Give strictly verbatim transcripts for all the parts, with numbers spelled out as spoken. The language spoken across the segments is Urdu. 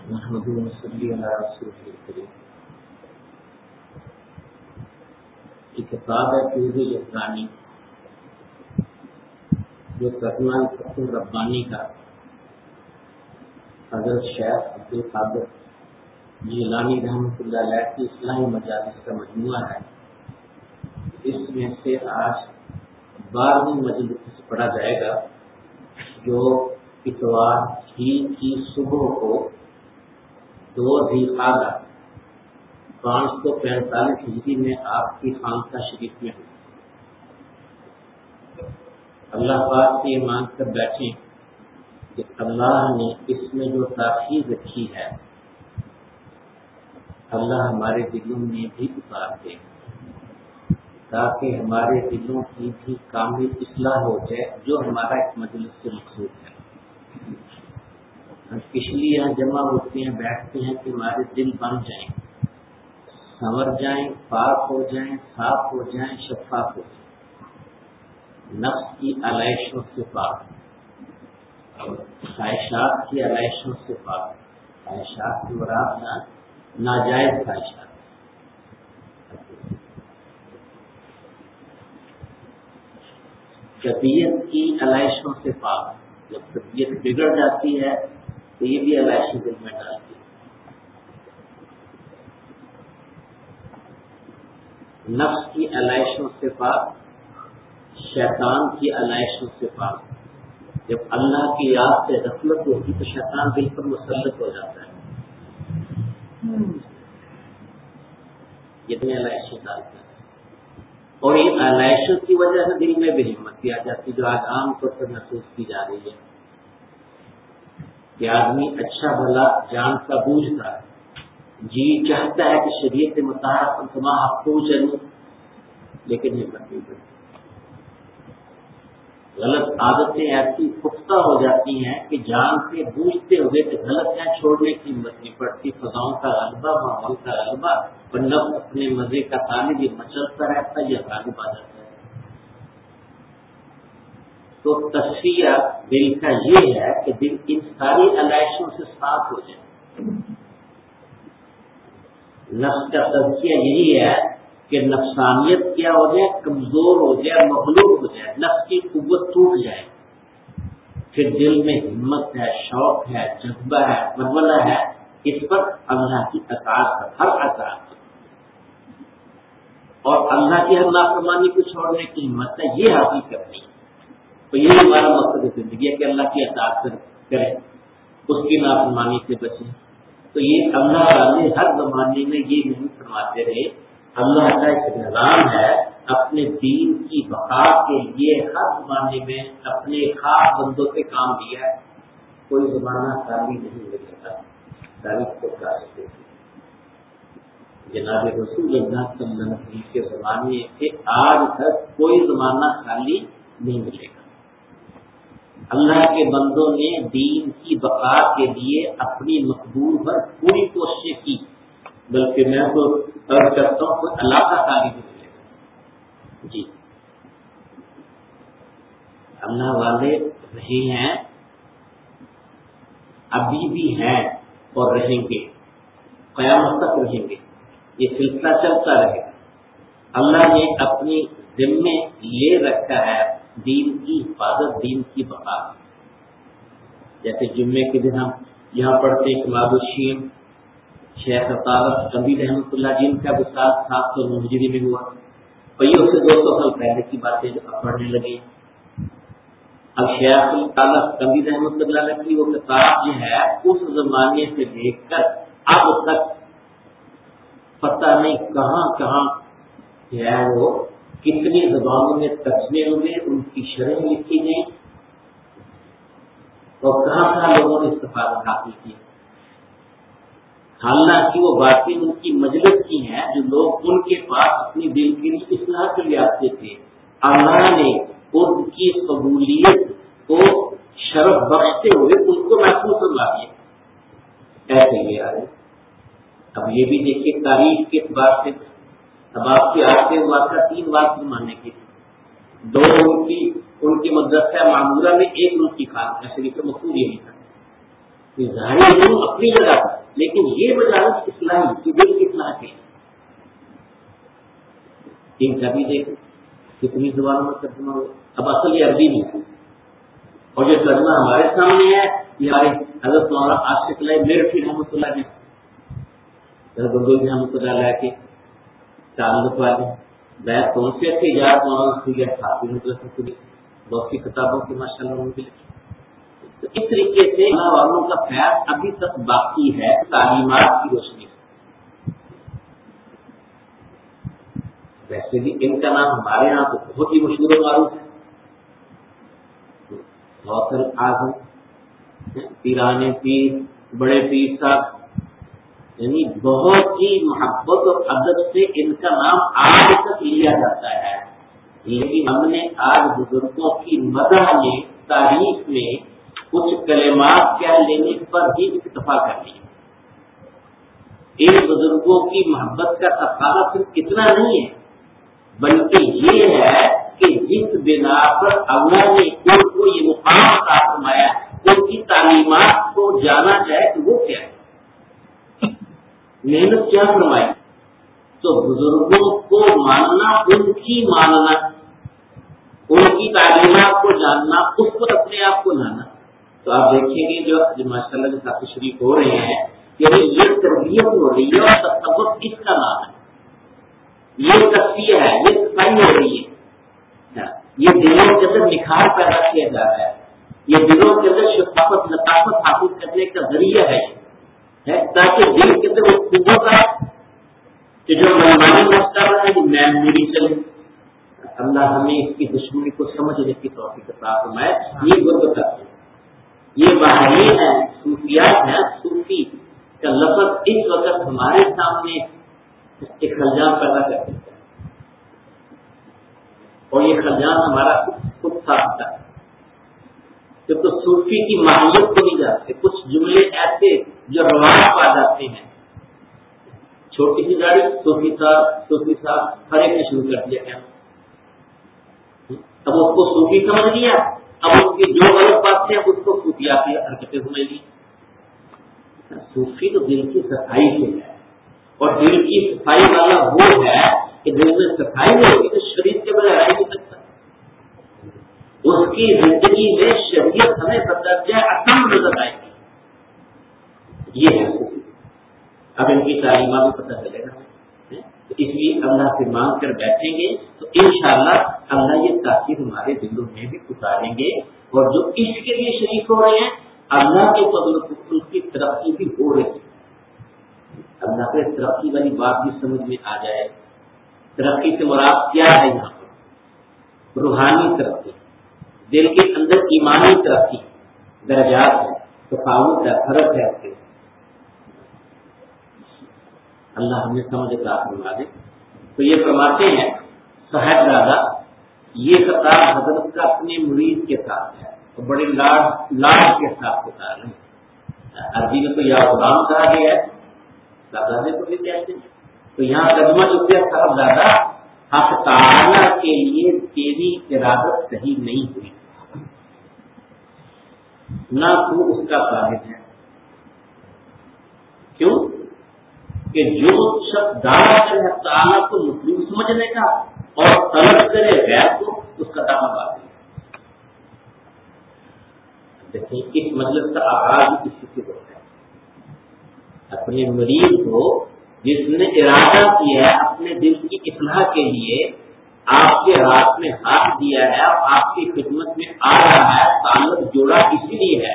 نحمده ونصلي على رسوله الكريم. یہ کتاب ہے فیض الرحمانی جو ترجمہ فتح ربانی کا حضرت شیخ عبد القادر جیلانی رحمۃ اللہ علیہ کی اصلاحی مجالس کا مجموعہ ہے. اس میں سے آج بارہویں مجلس سے پڑھا جائے گا جو اتوار ہی کی صبح کو دو ذی القعدہ پانچ سو پینتالیس ہجری میں آپ کی خانقاہ شریف میں ہوئی. اللہ پاک سے یہ مان کر بیٹھیں کہ اللہ نے اس میں جو تاخیر رکھی ہے اللہ ہمارے دلوں میں بھی اتار دے تاکہ ہمارے دلوں کی بھی کامل اصلاح ہو جائے جو ہمارا اس مجلس سے مقصود ہے. ہم پچھلی یہاں جمع ہوتے ہیں بیٹھتے ہیں کہ ہمارے دل بن جائیں, سنور جائیں, پاک ہو جائیں, صاف ہو جائیں, شفاف ہو جائیں, نفس کی علائشوں سے پاک, خواہشات کی علائشوں سے پاک. خواہشات کی مراد ناجائز خواہشات, طبیعت کی علائشوں سے پاک. جب طبیعت بگڑ جاتی ہے تو یہ بھی علائشیں دل میں ڈالتی ہے. نفس کی علائشوں سے پاک, شیطان کی علائشوں سے پاک. جب اللہ کی یاد سے غفلت ہوتی تو شیطان دل پر مسلط ہو جاتا ہے, یہ علائشیں ڈالتا ہے. اور یہ علائشوں کی وجہ سے دل میں بھی ہمت آ جاتی جو آج عام طور پر محسوس کی جا رہی ہے کہ آدمی اچھا بھلا جانتا بوجھتا ہے, جی چاہتا ہے کہ شریعت مطالعہ تمام حقوق چلوں, لیکن ہمت نہیں پڑتی. غلط عادتیں ایسی پختہ ہو جاتی ہیں کہ جانتے بوجھتے ہوئے کہ غلط ہے چھوڑنے کی ہمت نہیں پڑتی. فضاؤں کا غلبہ, ماحول کا غلبہ, اور نفس اپنے مزے کا طالب یہ مچلتا رہتا ہے, یہ غالب آ جاتا ہے. تو تصفیہ دل کا یہ ہے کہ دل ان ساری علائشوں سے صاف ہو جائے. نفس کا تزکیہ یہی ہے کہ نفسانیت کیا ہو جائے, کمزور ہو جائے, مغلوب ہو جائے, نفس کی قوت ٹوٹ جائے. پھر دل میں ہمت ہے, شوق ہے, جذبہ ہے, ولولہ ہے اس پر اللہ کی اطاعت پر, ہر اطاعت پر, اور اللہ کی ہر نافرمانی کو چھوڑنے کی ہمت ہے. یہ حاصل کرنی ہے. تو یہ ہمارا مقصد زندگی ہے کہ اللہ کی اطاعت کریں, اس کی نافرمانی سے بچیں. تو یہ اللہ والے ہر زمانے میں یہ نہیں فرماتے رہے. اللہ کا ایک نظام ہے اپنے دین کی بقا کے لیے ہر زمانے میں اپنے خاص بندوں سے کام لیا ہے. کوئی زمانہ خالی نہیں ملے گا, تاریخ کو کہا سکتے. جناب رسول اللہ صلی اللہ علیہ وسلم کے زمانے سے آج تک کوئی زمانہ خالی نہیں ملے گا. اللہ کے بندوں نے دین کی بقا کے لیے اپنی مقبول پر پوری کوششیں کی, بلکہ میں تو عرض کرتا ہوں کوئی علاقہ خالی نہیں ملے گا. جی اللہ والے رہے ہیں, ابھی بھی ہیں اور رہیں گے, قیامت تک رہیں گے. یہ سلسلہ چلتا رہے گا. اللہ نے اپنی ذمے لے رکھا ہے دین کی حفاظت, دین کی بقا. جیسے جمعے کے دن ہم یہاں پڑھتے ہیں کمال الشیم شیخ عطارت کبھی رحمۃ اللہ جن کا وصال سات سو نو ہجری میں ہوا, اور یہ اسے دو سو سال پہلے کی باتیں پڑھنے لگے. اب شیخ الطالب کبھی رحمۃ اللہ علیہ کی وہ کتاب جو ہے اس زمانے سے دیکھ کر اب تک پتہ نہیں کہاں کہاں جو ہے وہ کتنی زبانوں میں ترجمے ہوئے, ان کی شرح لکھی گئی, اور کہاں کہاں لوگوں نے استفادہ حاصل کیا. حالانکہ وہ باتیں ان کی مجلس کی ہیں جو لوگ ان کے پاس اپنی دل کے لیے اصلاح کے لیے آتے تھے. اللہ نے ان کی قبولیت کو شرف بخشتے ہوئے ان کو محفوظ کروا دیا. ایسے ہی آ رہے. اب یہ بھی دیکھیے تاریخ کے اعتبار سے, اب آپ کے آتے واقعہ تین بات ماننے کی, دو ان کی ان کی مدرسہ معمولہ میں, ایک ان کی خانقاہ شریف مقصود یہی تھا. ظاہری علم اپنی جگہ پر, لیکن یہ وجاہت اسلام کی دل کی اصلاح کی ان کا بھی دیکھ کتنی زبانوں میں ترجمہ ہو. اب اصل یہ عربی نہیں ہے اور جو ترجمہ ہمارے سامنے ہے یہ ہمارے حضرت مولانا عاشق اللہ میرٹھی رحمۃ اللہ نے گنگوئی رحمۃ اللہ علیہ کے تعلق والے بیت کون سے تھے یاد مولانا حافظ مطلب بہت سی کتابوں کی ماشاء اللہ ان کی لکھی. تو اس طریقے سے اللہ والوں کا خیال ابھی تک باقی ہے تعلیمات کی روشنی. ویسے بھی ان کا نام ہمارے یہاں تو بہت ہی مشہور و معروف ہے. غوث اعظم پیرانے پیر بڑے پیر صاحب یعنی بہت ہی محبت اور ادب سے ان کا نام آج تک لیا جاتا ہے. لیکن ہم نے آج بزرگوں کی مدح میں تاریخ میں کچھ کلمات کیا لینے پر بھی اکتفا کر لی. ان بزرگوں کی محبت کا تقاضا صرف اتنا نہیں ہے بلکہ یہ ہے کہ جس بنا پر اللہ نے ان کو یہ مقام عطا فرمایا ان کی تعلیمات کو جانا جائے تو وہ کیا ہے محنت کیا فرمائی. تو بزرگوں کو ماننا ان کی ماننا ان کی تعلیمات کو جاننا اس پر اپنے آپ کو لانا. تو آپ دیکھیں گے جو ماشاء اللہ کے ساتھ شریف ہو رہے ہیں کہ یہ تربیت ہو رہی ہے اور تصور کس کا نام ہے یہ تصفیہ ہے یہ صفائی ہو رہی ہے. یہ دلوں کے اندر نکھار پیدا کیا جا رہا ہے. یہ دلوں کے اندر شفافت لطافت حاصل کرنے کا ذریعہ ہے تاکہ دل کے اندر وہ قوت آئے کہ جو منمانی مسئلہ ہے وہ میں میری چلے. اللہ ہمیں اس کی دشمنی کو سمجھنے کی توفیق عطا فرمائے. یہ غربت ہے یہ باہری ہے صوفیات ہے. صوفی کا لفظ اس وقت ہمارے سامنے ایک خلجان پیدا کر دیتا ہے اور یہ خلجان ہمارا خود ساختہ ہے کیونکہ صوفی کی ماہیت کو نہیں جانتے. کچھ جملے ایسے جو رواج پا جاتے ہیں چھوٹی سی گاڑی صوفی صاحب صوفی صاحب ہر ایک نے شروع کر دیا. کیا اب اس کو صوفی سمجھ لیا اب اس کی جو غلط باتیں ہیں اس کو صوفیاتی حرکتیں سمجھ لی. صوفی تو دل کی صفائی سے ہے اور دل کی صفائی والا وہ ہے کہ دل میں صفائی نہیں ہوگی تو شریعت کے بغیر آ نہیں سکتا. اس کی زندگی میں شریعت ہمیں بدرجہ اہم نظر آئے گی. یہ ہے صوفی. اب ان کی تعلیمات بھی پتہ چلے گا تو اس لیے اللہ سے مانگ کر بیٹھیں گے تو انشاءاللہ اللہ یہ تاثیر ہمارے دلوں میں بھی اتاریں گے اور جو اس کے لیے شریک ہو رہے ہیں اللہ کے فضل ان کی ترقی بھی ہو رہی ہے. اللہ کے ترقی والی بات بھی سمجھ میں آ جائے. ترقی سے مراد کیا ہے یہاں پر روحانی ترقی دل کے اندر ایمانی ترقی درجات ہے تفاوت ہے فرق ہے. اس کے اللہ ہمیں سمجھ عطا فرما دے. تو یہ فرماتے ہیں صاحب زادہ یہ خطاب حضرت کا اپنے مرید کے ساتھ ہے اور بڑے لاڈ لاڈ کے ساتھ ہوتا ہے. عربی میں تو یا غلام کہا گیا ہے دادا نے تو بھی کہتے ہیں. تو یہاں ترجمہ جو کیا صاحب زادہ حق تعالی کے لیے تیری ارادت صحیح نہیں ہوئی نہ تو اس کا طالب ہے. کیوں کہ جو شخص دعویٰ کرے حق تعالی کو مطلوب سمجھنے کا اور طلب کرے غیر کو اس کا دعویٰ باطل ہے. دیکھیں اس مجلس کا آغاز اسی سے ہوتا ہے. اپنے مریض کو جس نے ارادہ کیا ہے اپنے دل کی اصلاح کے لیے آپ کے ہاتھ میں ہاتھ دیا ہے اور آپ کی خدمت میں آ رہا ہے تعلق جوڑا اسی لیے ہے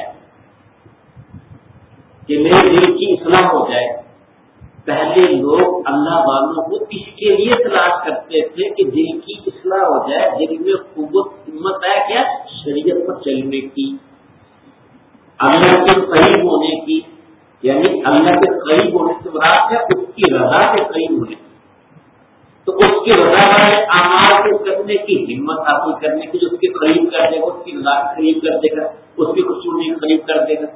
کہ میرے دل کی اصلاح ہو جائے. پہلے لوگ اللہ والوں کو اس کے لیے تلاش کرتے تھے کہ دل کی اصلاح ہو جائے دل میں قوت ہمت ہے کیا شریعت پر چلنے کی اللہ کے قریب ہونے کی یعنی اللہ کے قریب ہونے سے مراد ہے اس کی رضا کے قریب ہونے کی. تو اس کی رضا والے اعمال کو کرنے کی ہمت حاصل کرنے کی جو اس کے قریب کر دے گا اس کی رضا کے قریب کر دے گا اس کی خوشبو کے قریب کر دے گا.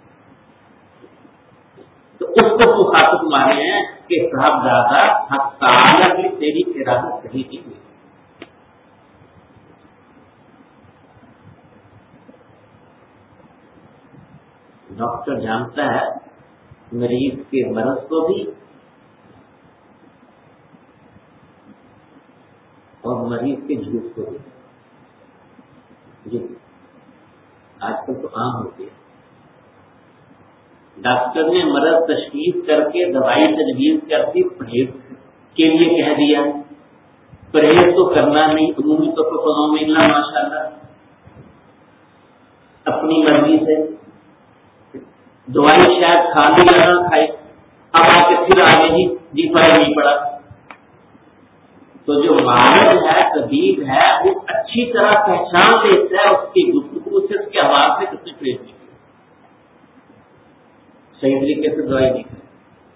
تو اس کو مخاطب مانے ہیں کہ صاحب زادہ حق تعالی کی تیری ارادت صحیح نہیں ہوئی. ڈاکٹر جانتا ہے مریض کے مرض کو بھی اور مریض کے جھوٹ کو بھی. جی آج کل تو عام ہو گیا. ڈاکٹر نے مرض تشخیص کر کے دوائی تجویز کر دی، پرہیز کے لیے کہہ دیا. پرہیز تو کرنا نہیں، عمومی طور پر قوم اللہ ماشاء اللہ اپنی مرضی سے دوائی شاید کھا لی یا نہ کھائی، اب آ کے پھر آگے ہی جی فرق نہیں پڑا. تو جو معالج ہے، طبیب ہے، وہ اچھی طرح پہچان لیتا ہے اس کی گفتگو سے، اس کے آواز سے کتنی پرہیز نہیں کرے، صحیح طریقے سے دوائی نہیں کرے.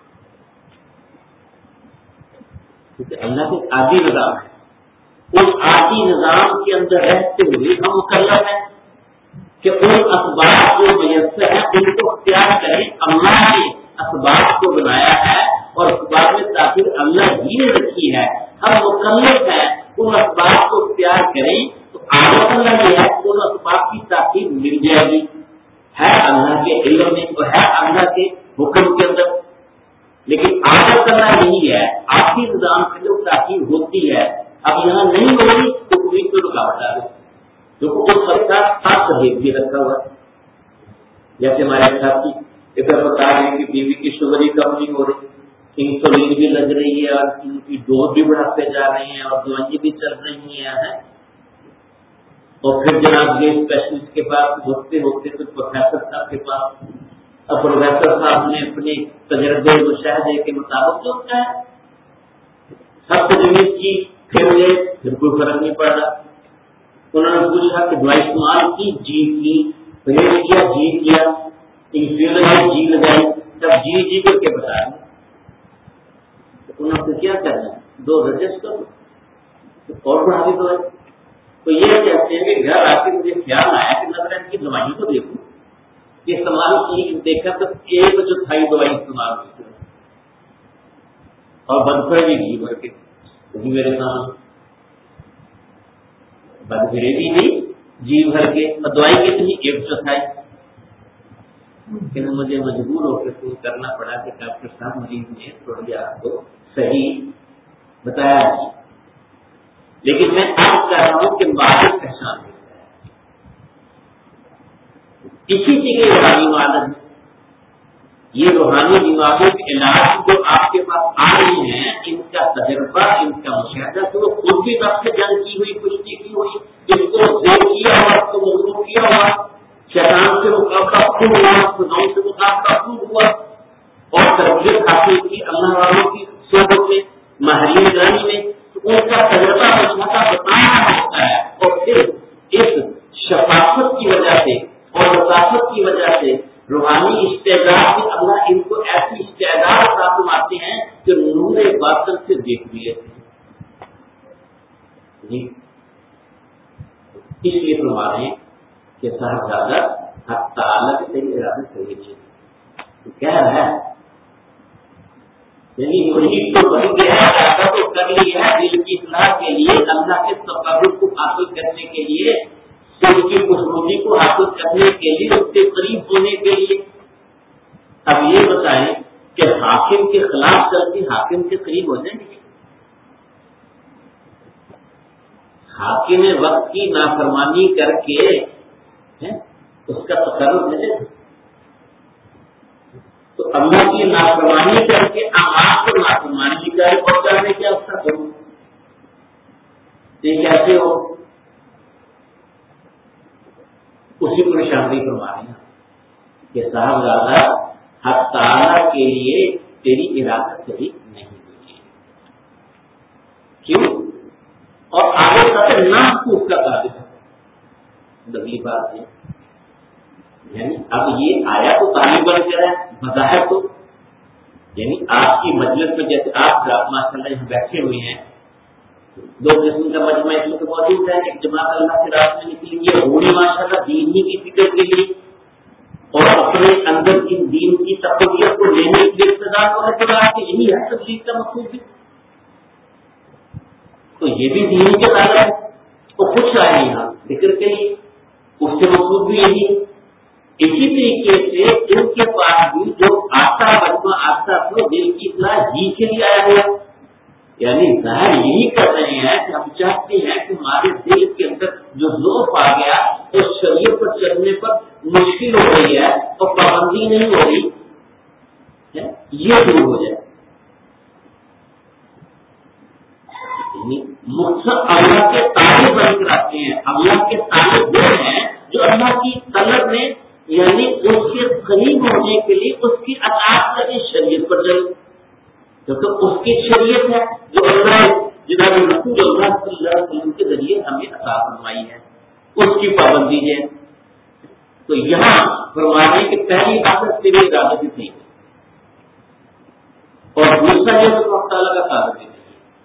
کیونکہ اللہ کے عادی نظام ہے، اس عادی نظام کے اندر رہتے ہوئے ہم مکلف ہیں کہ ان اسباب جو میسر ہیں ان کو اختیار کریں. اللہ نے اسباب کو بنایا ہے اور اسباب میں تاخیر اللہ ہی نے رکھی ہے، ہم مکلف ہیں ان اسباب کو اختیار کریں. تو عادت اللہ یہ ہے کہ ان اسباب کی تاخیر مل جائے گی، ہے اللہ کے علم میں تو ہے اللہ کے حکم کے اندر. لیکن عادت کرنا نہیں ہے، آخری نظام سے جو تاخیر ہوتی ہے اب یہاں نہیں ہوگی تو کوئی تو رکاوٹ آ گئی. جو اس وقت خاص طبیعت بھی رکھا ہوا، جیسے ہمارے ساتھی ادھر بتا رہے ہیں کہ بیوی کی شوگر ہی کم نہیں ہو رہی، انسولین بھی لگ رہی ہے اور ان کی ڈوز بھی بڑھاتے جا رہے ہیں اور دوائیں بھی چل رہی ہیں. اور پھر جناب یہ اسپیشلسٹ کے پاس ہوتے ہوتے تو پروفیسر صاحب کے پاس، اب پروفیسر صاحب نے اپنے تجربے مشاہدے کے مطابق جو ہے سب تجویز کی، پھر گئے پھر کوئی فرق نہیں پڑ رہا. انہوں نے پوچھا کہ دوائی استعمال کی، جی کی، پرہیز کیا، جی کیا، انفیوژن جی لگائی، تب جی جی کر کے بتایا. انہوں نے کیا کرنا ہے، دو رجسٹ کرو اور بڑھا دی دوائی. تو یہ کہتے ہیں کہ گھر آ کے مجھے خیال آیا کہ نظر ان کی دوائیوں کو دیکھوں کہ استعمال کی، دیکھا تو ایک جو تھائی دوائی استعمال ہوتی ہے اور بدفر بھی گھی بھر کے وہی میرے سامنے بدفرے بھی گئی جی بھر کے، اور دوائی کتنی ایک چوتھائی. لیکن مجھے مجبور ہو کے فون کرنا پڑا کہ ڈاکٹر صاحب مریض نے تھوڑی آپ کو صحیح بتایا نہیں. لیکن میں آپ کہہ رہا ہوں کہ معالج پہچان دیتا ہے، کسی چیز کی روحانی معالج ہے. یہ روحانی بیماریوں کے علاج جو آپ کے پاس آ رہی ہیں، ان کا تجربہ، ان کا مشاہدہ، تو وہ خود بھی رب سے جنگ کی ہوئی، کشتی کی ہوئی، اس کو زیر کیا ہوا، اس کو مضبوط کیا ہوا، شیطان سے مقابلہ خوب ہوا، خداؤں سے مقابلہ خوب ہوا، اور تربیت حاصل کی اللہ والوں کی صحبت میں، ماہرین گرانی میں. تو ان کا تجربہ مشاہدہ بتانا ہوتا ہے، اور پھر اس شفافت کی وجہ سے اور وساطت کی وجہ سے روحانی استعداد میں اللہ ان کو ایسی استعداد عطا فرماتے ہیں کہ نور باطن سے دیکھ بھی لیتے ہیں. جی اس لیے فرما رہے ہیں کہ صاحبزادہ حق تعالیٰ کی تیری ارادہ صحیح نہیں کہہ رہا ہے، یعنی وہی تو بن گیا ارادہ تو کر لیا ہے دل کی اصلاح کے لیے، اللہ کے تقرب کو حاصل کرنے کے لیے، اس کی خوشبودی کو حاصل کرنے کے لیے، اس کے قریب ہونے کے لیے. اب یہ بتائیں کہ حاکم کے خلاف چل کے حاکم کے قریب ہو جائیں گے؟ حاکم وقت کی نافرمانی کر کے اس کا تقرب ملے گا. تو اللہ کی نافرمانی کر کے آپ کو نافرمانی کی جائے پہنچانے کیا اس کا ضرور یہ کیسے ہو؟ اسی کو نشاندہی فرما رہے ہیں کہ صاحب زیادہ حق تعالیٰ کے لیے تیری ارادہ صحیح نہیں ہوئی. کیوں؟ اور آگے تک نہ اس کا قابل ہے. اگلی بات ہے یعنی اب یہ آیا تو تعلیم بن کر ہے بظاہر تو، یعنی آپ کی مجلس میں جیسے آپ ماشاء اللہ یہاں بیٹھے ہوئے ہیں، دو قسم کا مجمع اس میں موجود ہے. ایک جماعت اللہ کے راستے میں نکلی ہے ہوئی ماشاء اللہ دین ہی کی فکر کے لیے اور اپنے اندر کی دین کی تقویت کو لینے کے لیے اقتدار ہونے کے بعد یہی ہے تبلیغ کا مقصود بھی. تو یہ بھی دین کے دائرے ہے، وہ کچھ آئے یہاں ذکر کے لیے، اس سے مقصود بھی یہی ہے. اسی طریقے سے ان کے پاس بھی جو آتا اپنے دل کی اطلاع ہی کے لیے آیا ہوا، یعنی ظاہر یہی کر رہے ہیں کہ ہم چاہتے ہیں کہ ہمارے دل کے اندر جو ذوق آ گیا اس شریعت پر چلنے پر مشکل ہو رہی ہے اور پابندی نہیں ہو رہی ہے، یہ دور ہو جائے۔ مقصد اللہ کے تابع بن کر آتے ہیں، اللہ کے تابع وہ ہیں جو اللہ کی طلب میں یعنی اس کے قریب ہونے کے لیے اس کی اطاعت کریں، شریعت پر چلیں، کیونکہ اس کی شریعت ہے جو اللہ جناب رسول اللہ صلی اللہ علیہ وسلم کے ذریعے ہمیں عطا فرمائی ہے، اس کی پابندی ہے۔ تو یہاں فرمانے کی پہلی بات ہے صرف ارادت نہیں، اور دوسرا ہے تو اللہ تعالیٰ کا تعلق نہیں۔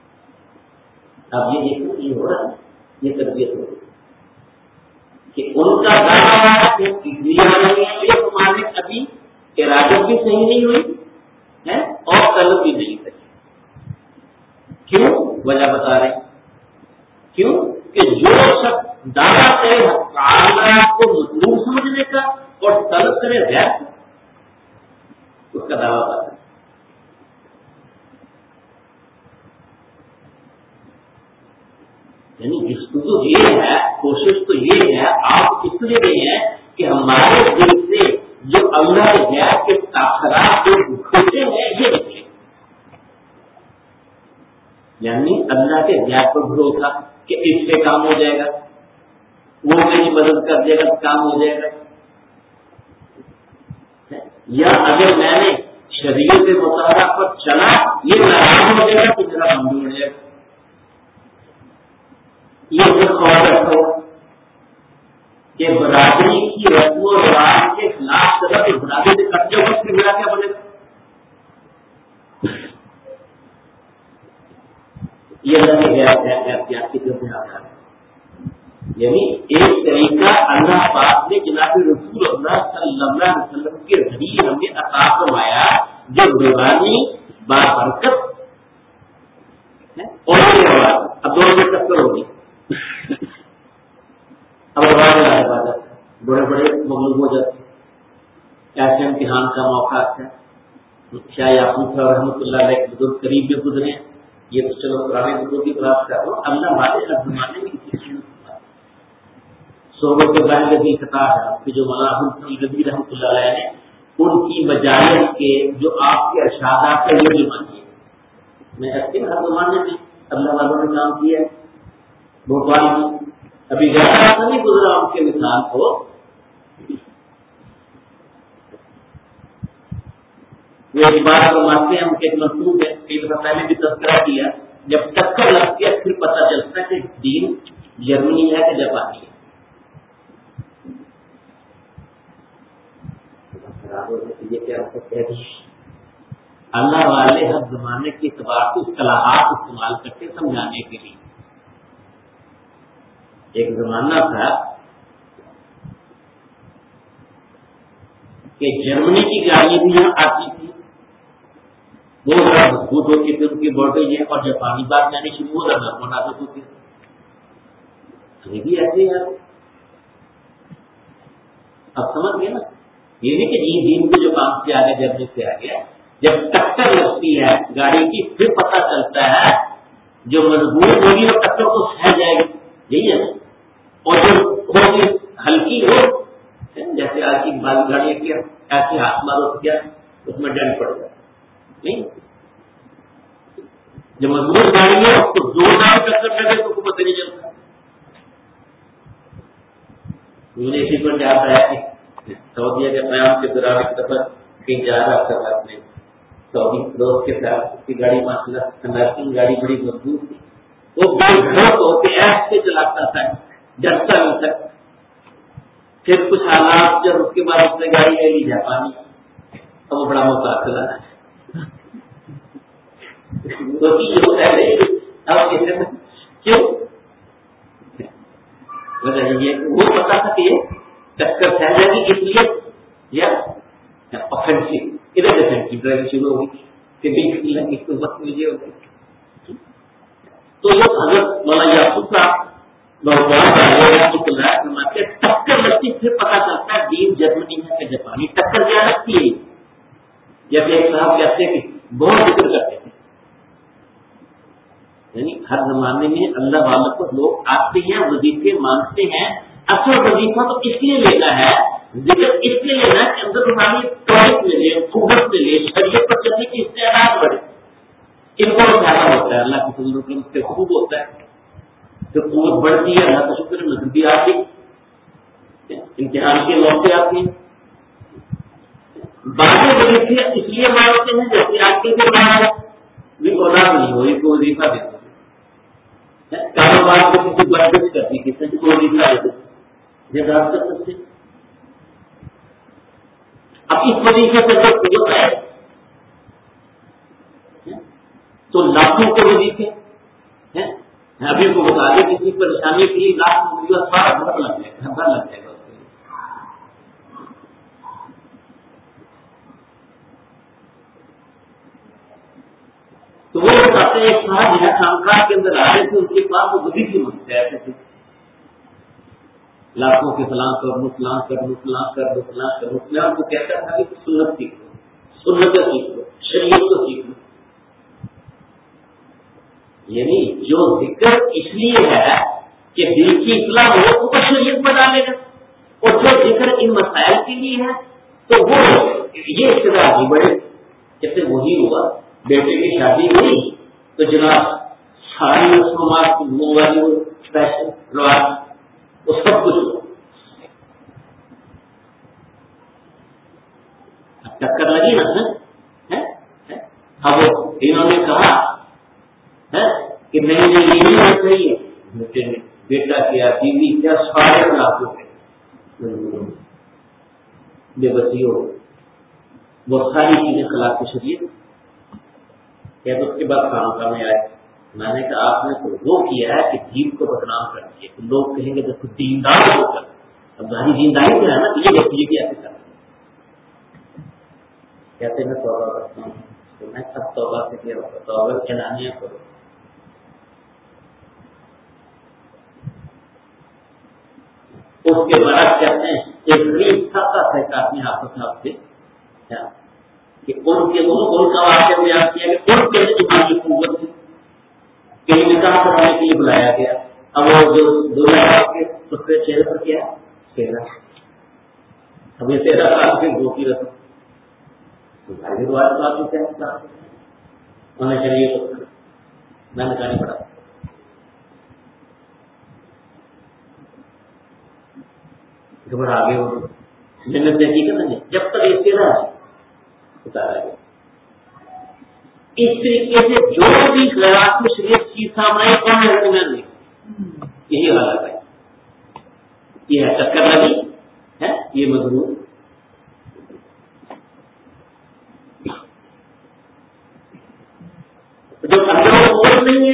اب یہ دیکھو یہ ہو رہا ہے، یہ تربیت ہو رہی ہے کہ ان کا دعویٰ ہے کہ یہ تمہارے ابھی ارادت بھی صحیح نہیں ہوئی ہے اور طلب بھی نہیں کری۔ کیوں؟ وجہ بتا رہے ہیں کیوں کہ جو شخص دعویٰ کرے تعالیٰ کو مطلوب سمجھنے کا اور طلب کرے غیر اس کا دعویٰ کرتا ہے۔ یعنی جستجو یہ ہے، کوشش تو یہ ہے، آپ اس لیے نہیں ہے کہ ہمارے دل سے جو اللہ غیر کے تاثرات جو کھوتے ہیں یہ نکلے، یعنی اللہ کے غیر پر بھروسہ کہ اس سے کام ہو جائے گا، وہ میری مدد کر دے گا کام ہو جائے گا، یا اگر میں نے شریعت مطالعہ پر چلا یہ ناراض ہو جائے گا تو میرا کام بھی ہو جائے گا، یہ خواہش ہو کہ برادری کی رسم و رواج کے خلاف چلا تو برادری سے کٹ جاؤ اس میں میرا کیا بنے گا؟ یہ اللہ کے احتیاط کی طرف آ رہا ہے۔ یعنی ایک طریقہ اللہ پاک نے جناب رسول اللہ صلی اللہ علیہ وسلم کے ذریعے ہمیں عطا فرمایا جو روحانی بابرکت ہے اور اب دونوں میں ٹکر ہوگی۔ اب عبادت بڑے بڑے مغلوب ہو جاتے، ایسے امتحان کا موقع آتا ہے۔ شاہ یعقوب صاحب رحمۃ اللہ علیہ کے بزرگ قریب میں گزرے، یہ تو چلو پرانے بزرگ کی بات کر رہا ہوں، اللہ والے ہر زمانے میں کسی صحبت کے ظاہر بھی خطاب ہے کہ جو مولانا ربی رحمۃ اللہ علیہ نے ان کی مجالس کے جو آپ کے ارشادات ہیں وہ بھی مانیے۔ میں ایسے ہر زمانے میں اللہ والوں نے کام کیا ہے، بھوپال میں ابھی زیادہ نہیں گزرا ان کے مثال کو، وہ ایک بات فرماتے ہیں، ان کے ایک مطلوب ہے کئی دفعہ پہلے بھی تذکرہ کیا، جب ٹکر لگتی ہے پھر پتہ چلتا ہے کہ دین جرمنی ہے کہ جاپانی ہے۔ یہ کیا اللہ والے ہر زمانے کے اعتبار سے اصطلاحات استعمال کرتے سمجھانے کے لیے۔ ایک زمانہ تھا کہ جرمنی کی گاڑیاں بھی یہاں آتی تھی، وہ بڑا مضبوط ہوتی تھی ان کی باڈی ہے، اور جاپانی بات میں نے شروع ہو رہا مناسب ہوتی تھی، یہ بھی ایسے ہیں۔ اب سمجھ گئے نا، یہ نہیں کہ یہ دین کو جو کام سے آگے جرمنی سے آ گیا، جب ٹکر لگتی ہے گاڑی کی پھر پتہ چلتا ہے جو مضبوط ہوگی وہ ٹکر کو سہ جائے گی، یہی ہے نا، اور جو ہوگی ہلکی ہو جیسے آج کی بال گاڑیاں کیا ایسے ہاتھ مارو کیا اس میں ڈنڈ پڑ جائے نہیں، جو مضبوط گاڑی ہے اس کو زوردار ٹکر لگے تو پتہ نہیں چلتا۔ مجھے اسی پر جاتا ہے کہ سعودیہ کے قیام کے دوران ایک دفعہ کہیں جا رہا تھا اپنے سعودی دوست کے ساتھ، اس کی گاڑی ماشاء اللہ گاڑی بڑی مضبوط تھی، وہ بے گھر کو ایسے چلاتا تھا ڈرتا نہیں تھا۔ پھر کچھ حالات جب اس کے بعد اس نے گاڑی لے لی جاپانی، اب وہ بڑا متاثر ہے کیوں وجہ یہ وہ پتا تھا کہ یہ ٹکر پھیل جائے گی اس لیے یا آفینسو ادھر ڈیفینسو ڈرائیونگ شروع ہوگی کہ بالکل اس کو وقت مجھے ہوگی۔ تو یہ حضرت مولانا یعقوب صاحب ٹکر لگتی پھر پتا چلتا ہے دین جرمنی ہے کہ جاپانی، ٹکر کیا لگتی ہے؟ جیسے ایک صاحب کہتے ہیں کہ بہت ذکر کرتے تھے. یعنی ہر زمانے میں اللہ والوں کو لوگ آتے ہیں, وظیفے مانگتے ہیں. اصل وظیفہ تو اس لیے لینا ہے, ذکر اس لیے لینا ہے کہ اندر ہماری توحید ملے, قوت ملے, شریعت پر چلنے کی استعداد بڑھے. ان کو فائدہ ہوتا ہے, اللہ کے فضل و کرم سے خوب ہوتا ہے. جو قوت بڑھتی ہے اللہ کا شکر نزدیک آتی, امتحان کے موقع آتے ہیں. باقی وظیفے اس لیے مانگتے ہیں جیسے آج کل کے بعد بھی اولاد نہیں ہو, ان کو وظیفہ دیتے ہیں. کاروبار کو کسی برکت کرتی کسی کو وظیفہ دیتے یہ بات کر سکتے. اب اس وظیفے سے جو قوت ہے تو لاکھوں کے وظیفے ہیں. ابھی کو بتا دیں کسی پریشانی کے لیے لاکھ سارا گھر لگ جائے گا, گھر لگ جائے گا. تو وہ بتاتے ہیں صاحب جہاں خانقاہ کے اندر آئے تھے ان کے پاس وہ بدھی کی منگتے ایسے تھے, لاکھوں کے فلاں کر لو, فلاں کر لو, فلاں کر لو, فلاں کر لو. فلاں کو کہتا تھا کہ سنت سیکھ لو, سنت سیکھ لو, شریعت کو سیکھ لو. یعنی جو ذکر اس لیے ہے کہ دل کی اصلاح ہو تو وہ شریعت بنا لے گا, اور جو ذکر ان مسائل کے لیے ہے تو وہ یہ اقتدار نہیں بڑھے. جیسے وہی ہوا بیٹے کی شادی ہوئی تو جناب ساری رسومات موبائل فیشن رواج وہ سب کچھ ہوا. ٹکر لگی نا. اب انہوں نے کہا کہ نہیں نہیں یہ نہیں ہونا چاہیے, بیٹا کیا بیوی کیا سارے لاکھوں کے بے بسی ہو, وہ ساری چیزیں خلاف شریعت. اس کے بعد خانقاہ میں آئے, میں نے کہا آپ نے تو وہ کیا ہے کہ دین کو بدنام کر دیا. لوگ کہیں گے دیکھو دیندار ہو کر, اب ظاہری دینداری سے ہے نا, یہ دیکھیے کہ ایسے کرنا کہتے میں توبہ کرتا ہوں. تو میں سب توبہ سے کیا ہوتا, توبہ اعلانیہ کرو. اس کے بعد کہتے ہیں ایک غریب سب ہے اپنے آپس آپ سے کہ ان کے ان کا واقعہ بیان کیا کہ ان کے دماغی قوت کہیں نکاح کرانے کے لیے بلایا گیا. اب وہ جو دلہا کے اس کے چہرے پر کیا چہرہ, اب یہ تیرہ سال سے گو کی رسم بات کیا ہونا چاہیے. تو میں نکالنے پڑا گھبرا آگے ہو جنت دیکھی کہ نہیں جب تک اس کے نہ اتارا گیا. اس طریقے سے جو بھی خیرات کو شریعت کی سامنے کون ریکمینڈ نہیں, یہی حالت ہے. یہ ہے چکر لگی ہے, یہ مضمون جو اندر نہیں ہے.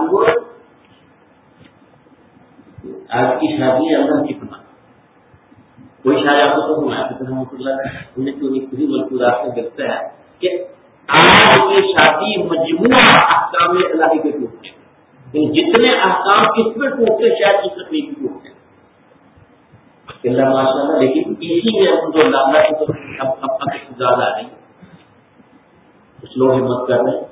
آج کی شادی اللہ کی پناہ, کوئی شاید آپ کو سنایا رحمۃ اللہ انہیں کیوں نہیں پوری ملکوزات سے ملتا ہے کہ آج کی شادی مجموعہ احکام الہی کے ٹوٹتے ہیں. جتنے احکام اس میں ٹوٹتے شاید اس میں ٹوٹتے اللہ ماشاء اللہ. لیکن اسی میں ہم جو اللہ کی تو اب اب اب زیادہ آ رہی کچھ لوگ ہمت کر رہے ہیں.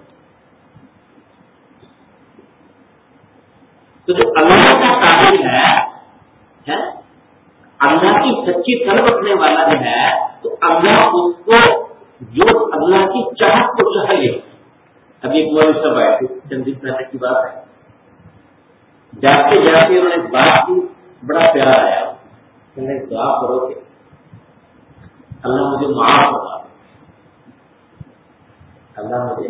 تو جو اللہ کا قابل ہے, اللہ کی سچی طلب رکھنے والا جو ہے, تو اللہ اس کو جو اللہ کی چاہت کو چاہ لے. ابھی ایک موبائل سب آئے تھے چند دن پہلے کی بات ہے, جاتے جاتے انہوں نے بات کی, بڑا پیار آیا. میں نے دعا کرو کہ اللہ مجھے معاف ہوگا, اللہ مجھے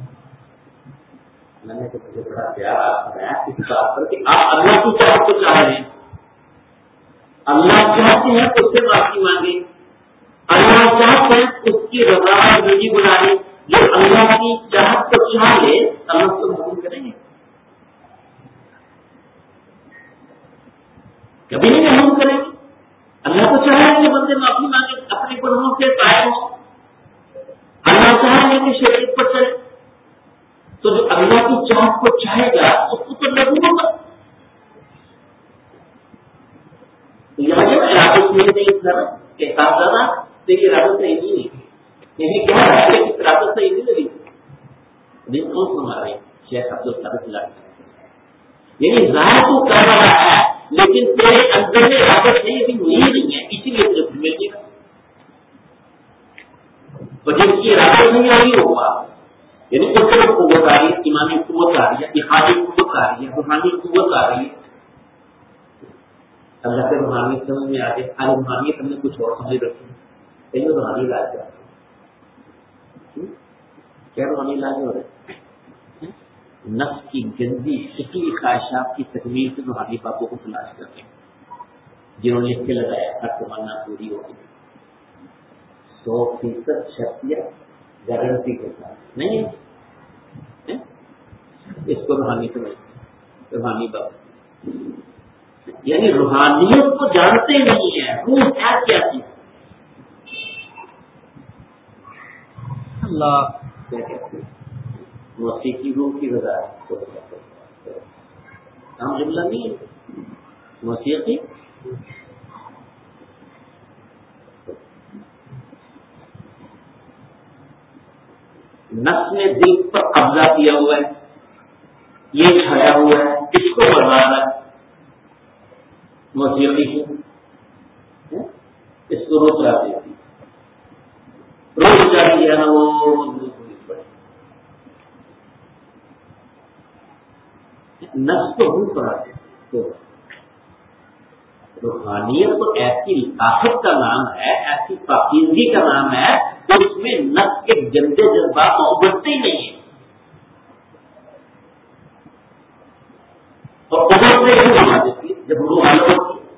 میں نے تو مجھے بڑا پیار آیا اس بات پر کہ آپ اللہ کی چاہت کو چاہ رہے ہیں. اللہ چاہتے ہیں تو اس سے معافی مانگے, اللہ چاہتے ہیں اس کی رضا بیٹی بلائے. جو اللہ کی چاہت کو چاہ لے اللہ کو محروم کریں گے, کبھی نہیں محروم کریں گے. اللہ کو چاہیں کہ بندے معافی مانگے, اپنے گناہوں سے قائم ہو. اللہ چاہیں کہ شریعت پر چلے, تو جو اللہ کی چاہت کو چاہے گا اس کو تو لگو ہوگا. ارادہ صحیح نہیں تھا کہ صاحب زیادہ تو یہ ارادہ صحیح نہیں ہے, یہی کہہ رہا ہے کہ ارادہ صحیح نہیں لگی. کون سنا رہے ہیں؟ شیخ عبد القادر جیلانی۔ یعنی ظاہر تو کر رہا ہے لیکن تیرے اندر میں عادت نہیں ابھی نہیں نہیں ہے، اسی لیے تجھے مل گئی نا۔ اور جس کی عادت نہیں آئی ہوگا یعنی اس سے قوت آ رہی ہے، ایمانی قوت آ رہی ہے، اتحادی قوت آ رہی ہے، روحانی قوت آ رہی ہے۔ اللہ کے روحانی سمجھ میں آ گئے، خالی روحانیت ہم نے کچھ اور سمجھ رکھی ہے، یہ روحانی علاج ہے۔ کیا روحانی علاج ہو رہا ہے؟ نفس کی گندی فکری خواہشات کی تکمیل سے روحانی باتوں کو تلاش کرتے ہیں، جنہوں نے لکھ کے لگایا ہر تمنا پوری ہوگی، سو فیصد شخصیت گارنٹی کے ساتھ نہیں ہے، اس کو روحانی سمجھتے، روحانی بات یعنی روحانیت کو جانتے نہیں ہے، روح ہے کیا چیز، اللہ کیا کہتے ہیں موسیقی روح کی رضا ہے، عام جملہ نہیں ہے موسیقی۔ نفس نے دل پر قبضہ کیا ہوا ہے، یہ چھایا ہوا ہے، اس کو برباد ہے موسیقی سے، اس کو روک لا دیتی، روک جاتی ہے نا وہ نفس کو روح کرا دیتی۔ روحانیت تو ایسی طاقت کا نام ہے، ایسی پاکیزگی کا نام ہے تو اس میں نفس کے گندے جذبات تو ابھرتے ہی نہیں ہیں، اور ابھرتے ہی بنا دیتی ہے جب روح حل ہوتی ہے۔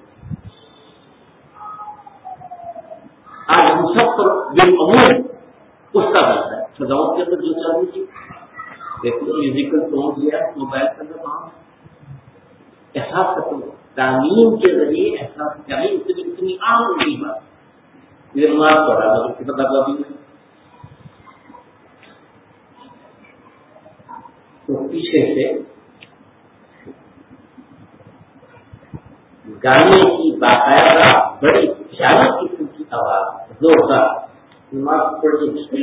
آج ہم سب پر بالعموم اس کا بنتا ہے، سجاؤں کے اندر جو چل رہی تھی دیکھو میوزیکل ٹون دیا موبائل کے اندر وہاں احساس کرتے ہو، تعلیم کے ذریعے احساس تعلیم اتنی اتنی عام ہوئی بات، یہ نماز پڑھا اس کی پتہ کبھی تو پیچھے سے گانے کی باقاعدہ بڑی پیاری قسم کی آواز زوردار نماز پڑھنے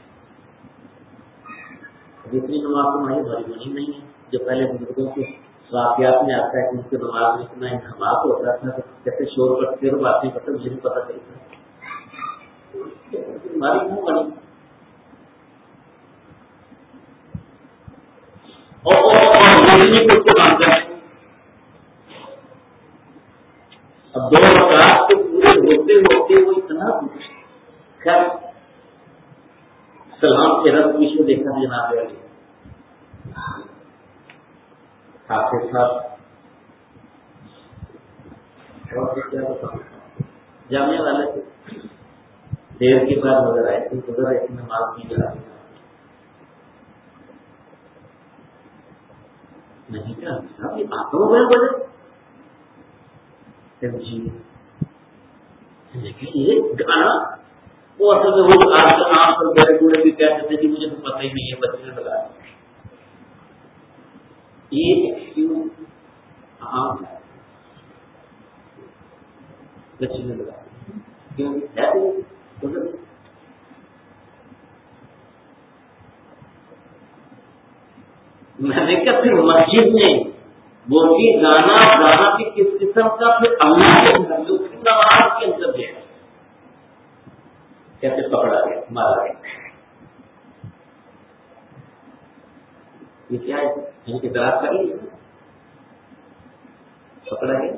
جتنی نماز تمہاری بھاری بنی نہیں ہے، جو پہلے بزرگوں کے واقعات میں آتا ہے کہ ان کی نماز میں اتنا انہماک ہوتا تھا کیسے شور کرتے اور باتیں کرتے مجھے نہیں پتا چلتا، ہماری کیوں بنی اور کو مانتا ہے۔ اب دو رکعات کے پورے ہوتے ہوتے وہ اتنا خیر سلام کے رب کی شو دیکھا جناب والی حافظ صاحب جامعہ والے تھے، دیر کے بعد نظر آئے تھے، ادھر ایک نماز کی جا رہی نہیں کیا صاحب یہ باتوں میں بڑے جی لیکن یہ گانا وہ اصل میں وہ آج کل عام پر بڑے بوڑھے بھی کہتے تھے کہ مجھے تو پتہ ہی نہیں ہے بچے نے لگا یہ ایکسکیوز عام ہے، بچے نے لگا کیوں میں نے کہا پھر مسجد میں وہ بھی گانا گانا بھی کس قسم کا، پھر اللہ کے اندر نماز کے اندر گیا کیسے پکڑا گیا مارا گیا، یہ کیا ہے ان کی طرح کر لی پکڑا گیا۔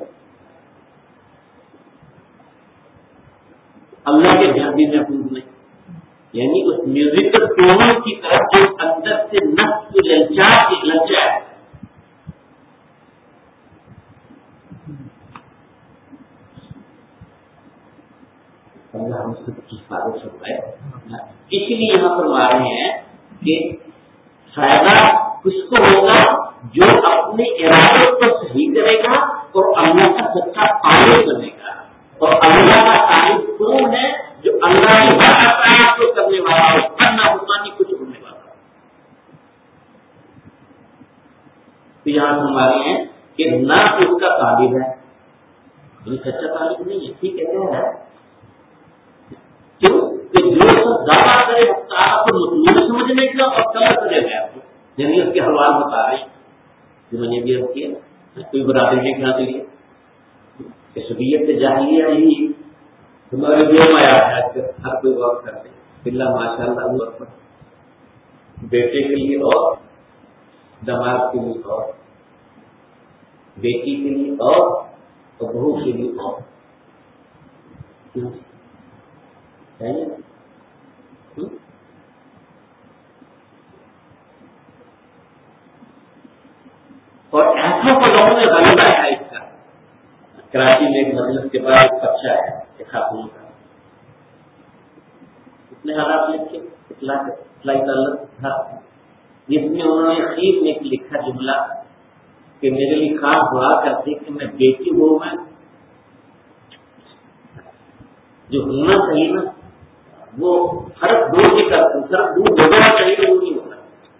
اللہ کے گھر بھی محفوظ نہیں، یعنی اس میوزیکل ٹون کی طرف جو اندر سے نفس کی للچا کی للچا ہے، اللہ ہم سب کی حفاظت فرمائے۔ اس لیے یہاں فرما رہے ہیں کہ فائدہ اس کو ہوگا جو اپنے ارادے کو صحیح کرے گا اور اللہ کا سچا تعلق بنے گا، اور اللہ کا تعلق کون ہے؟ جو اللہ کی بات کو کرنے والا ہو، کرنا حکمانی کچھ ہونے والا۔ تو یہاں فرما رہے ہیں کہ نہ اس کا تعلق ہے، یہ سچا تعلق نہیں ہے، ٹھیک ہے کیا ہے کیوں کہ جو سب دعویٰ کرے کو مطلوب سمجھنے کا اور کلر کرے گا یعنی اس کے حوال بتا رہے ہیں جو میں نے بھی عرض کیا کوئی برادری کے خیال کے لیے کسبیت جاہلیہ نہیں تمہارے جو میں آیا ہر کوئی غور کرتے اللہ ماشاء اللہ پر بیٹے کے لیے اور دماغ کے لیے اور بیٹی کے لیے اور بہو کے لیے اور اور ایسا پڑھاؤ میں غلط آیا اس کا کراچی میں ایک مجلس کے بعد ایک بچہ ہے ایک خاتون کا اتنے حالات لکھے اطلاعی تعلق تھا جس میں انہوں نے خیر میں لکھا جملہ کہ میرے لیے خاص دعا کرتے کہ میں بیٹی ہوں میں جو ہونا چاہیے نا وہ فرق دور بھی کرتا ہوں فرق دور ہو جانا چاہیے وہ نہیں ہوتا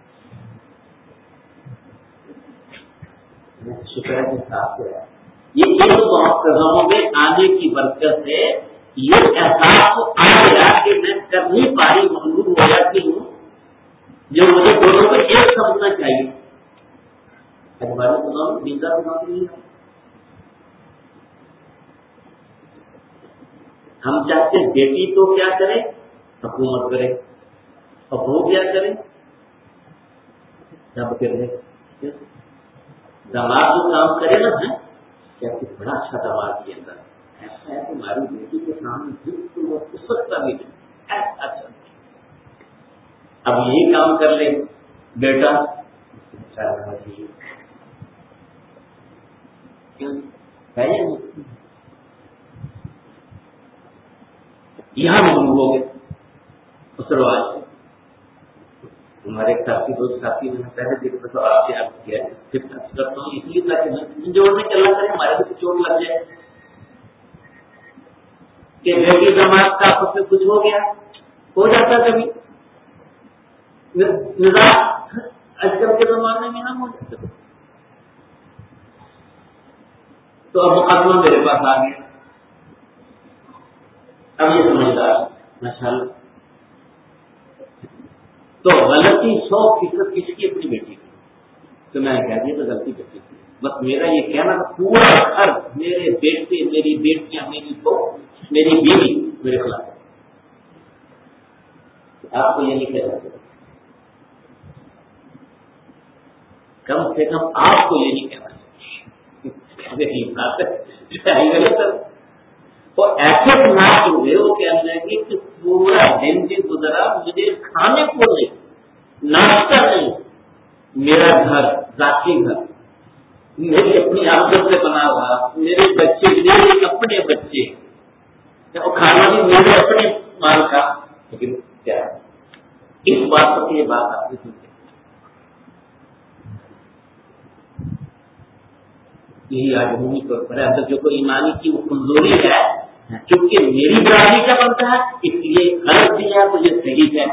شکر ہے کہ صاف ہوا یہ قدموں میں آنے کی برکت ہے یہ احساس تو آ گیا کہ میں کر نہیں پا رہی مجبور ہو جاتی ہوں جو مجھے دونوں کو ایک سمجھنا چاہیے ویزا نہیں ہم چاہتے ہیں بیٹی تو کیا کرے حکومت کرے اور وہ کیا کرے سب کرے دماغ جو کام کرے نا کیا کہ بڑا اچھا دماغ کے اندر ایسا ہے کہ ہماری بیٹی کے سامنے بالکل وہ اس وقت کا بھی ایسا اچھا اب یہی کام کر لے بیٹا یہاں مغلوب ہو گئے اس رواج ہمارے ایک ساتھی دوست ساتھی میں پہلے دیکھ تو آپ سے عرض کیا پھر کرتا ہوں اس لیے تاکہ جوڑنے چلا کرے ہمارے کو چوٹ لگ جائے کہ بیٹی دماغ کا آپس میں کچھ ہو گیا ہو جاتا کبھی نظام آج کل کے زمانے میں ہم ہو جاتے تو اب مقدمہ میرے پاس آ گیا اب یہ سمجھدار ماشاء اللہ تو غلطی سو فیصد کس کی اپنی بیٹی کی تو میں نے کہہ دیا تو غلطی بیٹی کی بس میرا یہ کہنا تھا پورا گھر میرے بیٹے میری بیٹیاں میری بہو میری بیوی میرے خلاف آپ کو یہ نہیں کہہ سکتے کم سے کم آپ کو یہ نہیں کہنا اور ایسے ناچ ہوئے وہ کہنا ہے کہ پورا دن بھی گزرا مجھے کھانے کو نہیں ناشتہ نہیں میرا گھر ذاتی گھر میری اپنی عادت سے بنا ہوا میرے بچے میرے اپنے بچے کھانا بھی میرے اپنے مال کا لیکن کیا اس بات پر یہ بات آپ نے سنتے یہی آدمی طور پر اندر جو کوئی ایمانی کی وہ کمزوری ہے کیونکہ میری برادری کا بنتا ہے اس لیے غلط بھی ہے تو یہ صحیح ہے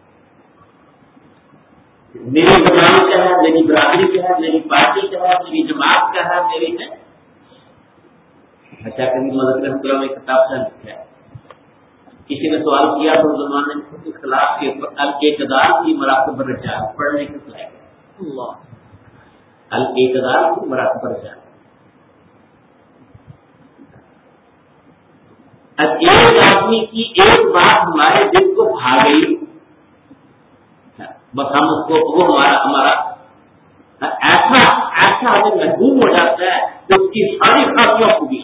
میری زبان کا ہے میری برادری کا ہے میری پارٹی کا ہے میری جماعت کا ہے میری ہے اچھا کبھی مدد رحمۃ میں کتاب سے لکھا ہے کسی نے سوال کیا تو زمانے میں اخلاق کے الاعتدال کی مراتب رجحان پڑھنے کے لائق اللہ الاعتدال کی مراتب رجحان اب ایک آدمی کی ایک بات ہمارے دل کو بھا گئی بس ہم اس کو وہ ہمارا ہمارا ایسا ایسا ہمیں محبوب ہو جاتا ہے کہ اس کی ساری خاصیاں خوبی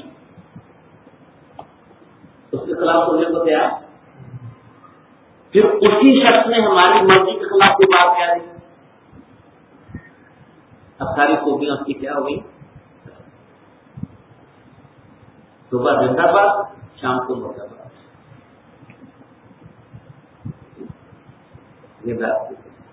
اس کے خلاف ہونے کو تیار پھر اسی شخص نے ہماری مرضی کے خلاف کی بات کیا دی اب ساری خوبیاں اس کی کیا ہو گئی صبح زندہ باد شام کو مردا باد یہ بات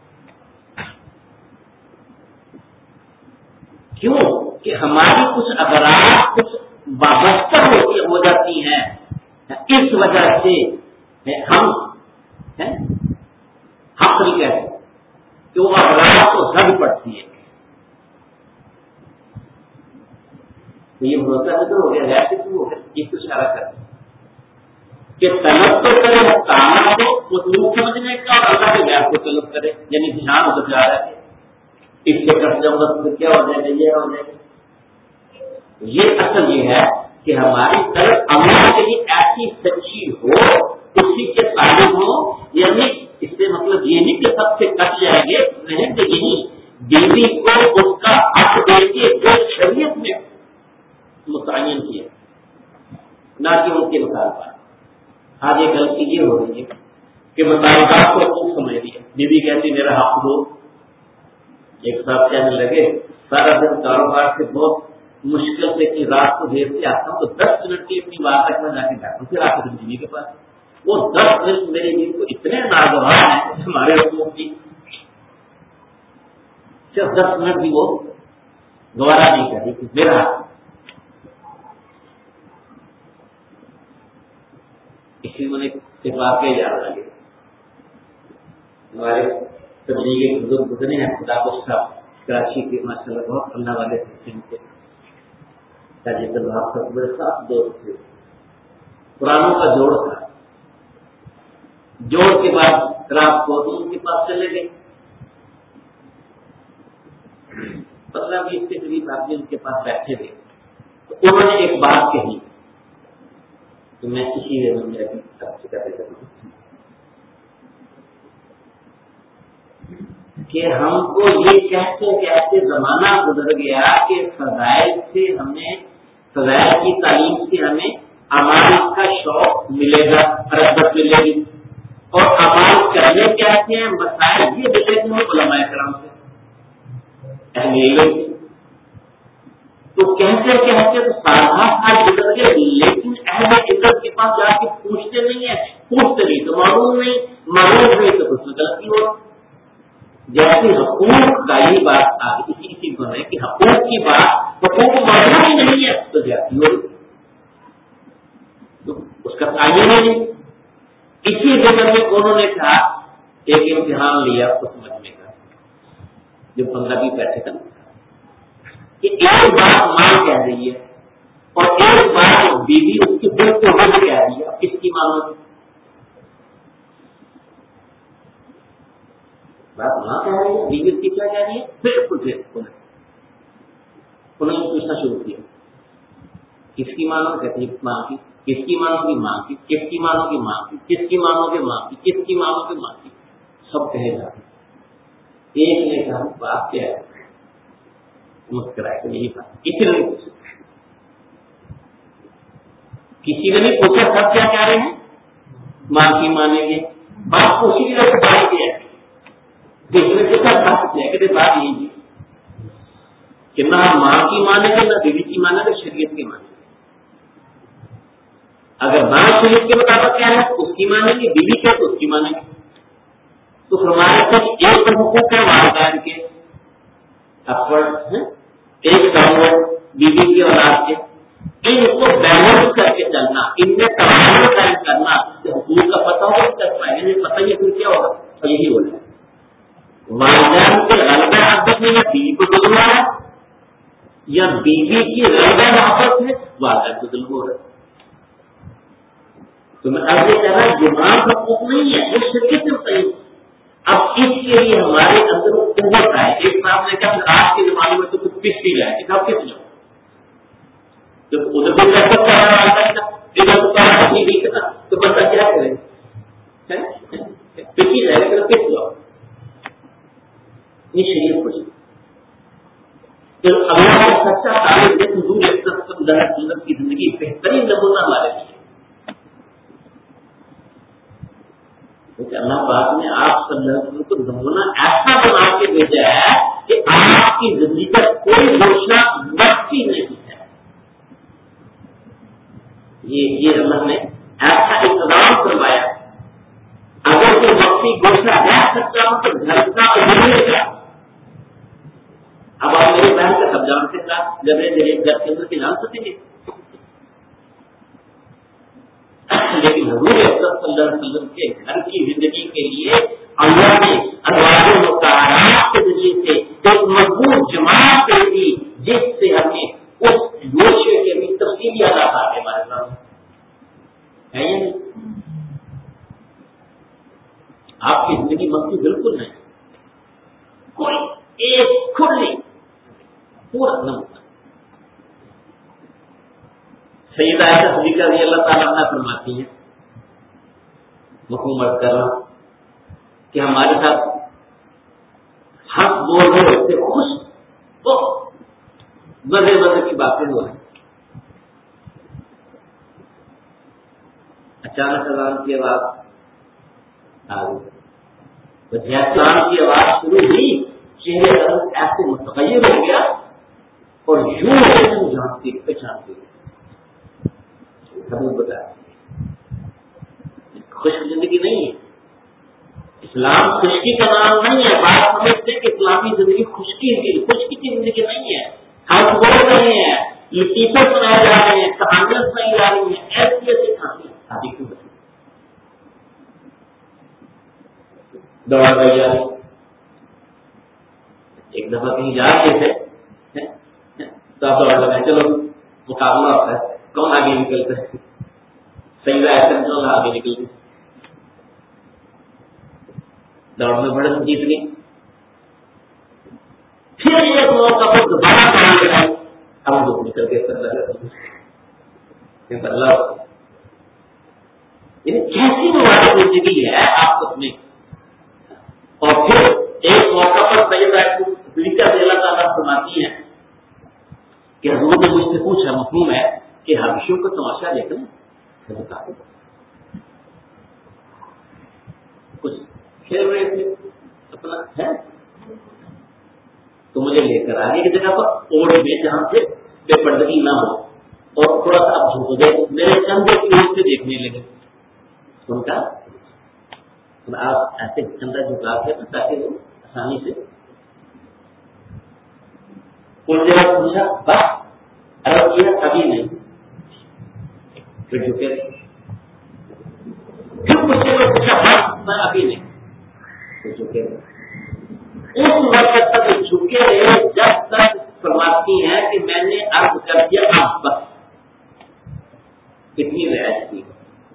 کیوں کہ ہماری کچھ اغراض کچھ وابستہ ہو جاتی ہیں اس وجہ سے ہم حق نہیں کہتے کہ وہ اغراض کو رد پڑتی ہے یہ بھروسہ تو ہو گیا ہے کہ وہ یہ کچھ اشارہ کرتے کہ طلب تو کرے کانا کو مطلوب سمجھنے کا اور اللہ کے غیر کو طلب کرے یعنی دھیان ادھر جا رہا ہے اس سے کٹ جاؤں گا تو کیا ہو جائے گا، یہ ہو جائے گا. یہ اصل یہ ہے کہ ہماری طرف اللہ کے لیے ایسی سچی ہو، اسی کے تعلق ہو. یعنی اس سے مطلب یہ نہیں کہ سب سے کٹ جائیں گے، نہیں کہ یہی بیوی کو اس کا حق دے کے جو شریعت میں متعین کیا، نہ کہ ان کے مطالبات. آج ایک غلطی یہ ہو رہی ہے کہ مطالبات کو خوب سمجھ لیا. بیوی کہتی میرا حق دو. ایک صاحب کہنے لگے سارا دن کاروبار سے بہت مشکل سے کی رات کو دیر سے آتا ہوں تو دس منٹ کی اپنی بات تک میں جا کے بیٹھوں پھر آ کر بیوی کے پاس. وہ دس منٹ میری بیوی کو اتنے ناگوار ہیں ہمارے حکومت کی، صرف دس منٹ بھی وہ گوارا نہیں کر رہی. میرا اسی میں نے واقعہ یاد لگے. ہمارے تبلیغی بزرگ گزرے ہیں خدا کو صاحب کراچی کے ماشاء اللہ بہت اللہ والے تھے. بڑے خاص دوست تھے. قرآنوں کا جوڑ تھا. جوڑ کے بعد رات کو ان کے پاس چلے گئے. پندرہ بیس کے قریب آدمی ان کے پاس بیٹھے تھے. تو انہوں نے ایک بات کہی تو میں اسی لیے میں کر کہ ہم کو یہ کہتے کہتے زمانہ گزر گیا کہ فضائل سے ہمیں فضائل کی تعلیم سے ہمیں اعمال کا شوق ملے گا، رغبت ملے گی. اور اعمال کرنے کہتے ہیں مسائل یہ ملے گی علماء کرام سے، اہل علم سے. تو کہتے کہتے تو سارا سال گزر گئے لیکن اہل علم کے پاس جا کے پوچھتے نہیں ہے. پوچھتے نہیں تو معلوم نہیں، معلوم نہیں تو کچھ غلطی ہو. جیسے حقوق کا یہ بات آ گئی اسی اسی کو ہے کہ حقوق کی بات حقوق معلوم ہی نہیں ہے تو جاتی ہو تو اس کا تعین نہیں. اسی جگہ میں انہوں نے کہا ایک امتحان لیا اس مجمع کا جو پندرہ بیس پیسے کا کہ ایک بات ماں کہہ رہی ہے اور ایک بات بیوی اس کی دل کو بند کہہ رہی ہے. کس کی مانو بات ماں کہہ رہی ہے، بیوی کی کیا کہہ رہی ہے؟ بالکل بالکل انہوں نے پوچھنا شروع کیا کس کی مانو؟ کہتی ہے ماں کی. کس کی مانو کی؟ ماں کی. کس کی مانو کی؟ ماں کی. کس کی مانو کی؟ ماں کی. کس کی مانو کی؟ ماں کی. سب کہے گا. ایک نے کہا بات کیا ہے؟ مسکرائے تو نہیں بات کسی نے نہیں پوچھا. کسی نے نہیں پوچھا. سب کیا کہہ رہے ہیں؟ ماں کی مانیں گے. بات پوچھی کی وجہ بات کیا ہے دیکھنے کے ساتھ بات کیا کہ بات یہی تھی کہ نہ ماں کی مانیں گے نہ بیوی کی مانیں گے، شریعت کی مانیں گے. اگر ماں شریعت کے مطابق کیا ہے تو اس کی مانیں گے، بیوی کیا تو اس کی مانیں گے. تو ہمارے پاس ایک تو حقوق ہے والدین کے اپورڈ، ایک ڈاؤنورڈ بیوی کی اولاد کے. ان کو بیلنس کر کے چلنا، ان میں توازن قائم کرنا. حقوق کا پتہ ہو کر پائے گا، پتہ یہ پھر کیا ہوگا اور یہی ہو جائے. والدین کے غلبہ محبت میں یا بیوی کو ظلم ہو رہا ہے یا بیوی کی غلبہ محبت میں والدین کو ظلم ہو رہا ہے. تو میں اب یہ کہہ رہا دماغ حقوق نہیں ہے، وہ شریعت سے صحیح. اب اس کے لیے ہمارے اندر قوت آئے. ایک صاحب نے کہا آج کے زمانے میں تو کچھ پس بھی جائے کہ آپ کس جاؤ جب ادھر کو کر رہا ادھر کو کہا نہیں بھی کرنا تو بندہ کیا کرے پسی جائے گا کس جاؤ. یہ شریعت کو اللہ کا سچا تعلق ہے حضور اللہ کی زندگی بہترین نمونہ ہمارے لیے. کیونکہ اللہ پاک نے آپ صلی اللہ علیہ وسلم کو نمونہ ایسا بنا کے بھیجا ہے کہ آپ کی زندگی کا کوئی گھوشنا وقتی نہیں ہے. یہ یہ اللہ نے ایسا انتظام کروایا. اگر کوئی وقتی گھوشنا رہ سکتا ہوں تو گھر کا ابھرنے کا. اب آپ میری بہن کا سب جانتے تھا جب میرے گھر کے اندر کے جان سکیں گے لیکن حضور صلی اللہ علیہ وسلم کے گھر کی زندگی کے لیے اللہ نے انوار مطالعات کے ذریعے سے ایک مضبوط جماعت دے دی جس سے ہمیں اس گوشے کے بھی تفصیلی آداب آتے ہمارے سامنے ہے. آپ کی زندگی مقصود بالکل نہیں. کوئی ایک کھلی پورا نمبر. سیدہ عائشہ صدیقہ رضی اللہ تعالیٰ عنہا فرماتی ہیں، حکومت کر رہا کہ ہمارے ساتھ ہم بول رہے ہوتے خوش تو مزے مزے کی باتیں ہو رہی. اچانک اذان کی آواز آ گئی، تو جیسے اذان کی آواز شروع ہوئی چہرے کا رنگ ایسے متغیر ہو گیا اور یوں جانتی پہچانتی حضور بتایا خوش زندگی نہیں ہے. اسلام خشکی کا نام نہیں ہے. بات سمجھتے ہیں کہ اسلامی زندگی خشکی خشکی کی زندگی نہیں ہے. ہم بول رہے ہیں لطیفے سنائے جا رہے ہیں، کہانیاں سنائی جا رہی ہیں، ایسی ایسی کہانی شادی کیوں بچی دوڑ گئی جا رہی. ایک دفعہ کہیں جا رہے تھے تو آپ دوڑ لگائے، چلو مقابلہ ہوتا ہے کون آگے نکلتا ہے. سیدہ عائشہ کون آگے نکل گئی، دوڑ میں بڑے جیت گئی. پھر ایک موقع پر دوبارہ دوڑ لگائی، ہم دو نکل کے اللہ کیسی مبارک زندگی ہے آپ میں. اور پھر ایک موقع پر سیدہ صدیقہ رضی اللہ تعالیٰ فرماتی ہیں کہ حضور نے مجھ سے پوچھا، مفہوم ہے کہ حبشیوں کا تماشا دیکھنا بتا دو. کچھ کھیل رہے تھے اپنا ہے تو مجھے لے کر آگے کی جگہ پر اوڑ میں جہاں سے بے پردگی نہ ہو اور تھوڑا سا آپ جھوٹ دے میرے کندھے کی اوٹ سے دیکھنے لگے. ان کا آپ ایسے کندھا جھکا کے تاکہ وہ آسانی سے ان جگہ پوچھا بس ارب کیا ابھی نہیں. پھر جھکے پھر پوچھے کو پوچھا بس میں ابھی نہیں. پھر جھکے اس وقت تک جھکے رہے جب تک فرماتی ہیں کہ میں نے عرض کر دیا اب بس. کتنی رعایت کی.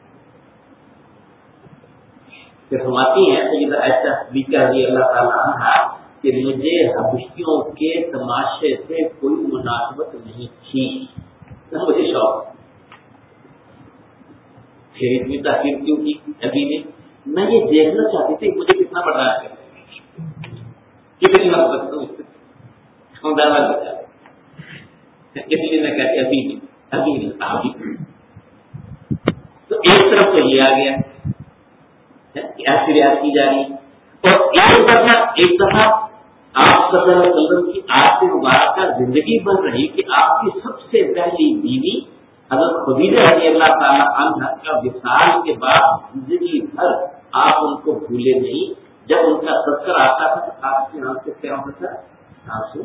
پھر فرماتی ہیں سیدہ عائشہ صدیقہ رضی اللہ تعالیٰ عنہا کہ مجھے حبشیوں کے تماشے سے کوئی مناسبت نہیں تھی، نہ مجھے شوق. پھر اتنی تاخیر کیوں کی ابھی نے؟ میں یہ دیکھنا چاہتی تھی مجھے کتنا بڑھ رہا ہے، کتنی محبت ہوں دعویٰ بتا ہے. اس لیے میں کہتے ابھی نہیں ابھی نہیں ابھی. تو ایک طرف تو یہ آ گیا ایسی رعایت کی جا رہی ہے، اور ایک دفعہ ایک دفعہ آپ صلی اللہ علیہ وسلم کی آیت مبارکہ زندگی بن رہی کہ آپ کی سب سے پہلی بیوی حضرت خدیجہ رضی اللہ تعالیٰ عنہا کا وصال کے بعد زندگی بھر آپ ان کو بھولے نہیں. جب ان کا تذکر آتا تھا تو آپ کے نام سے کیا ہوتا تھا آنسو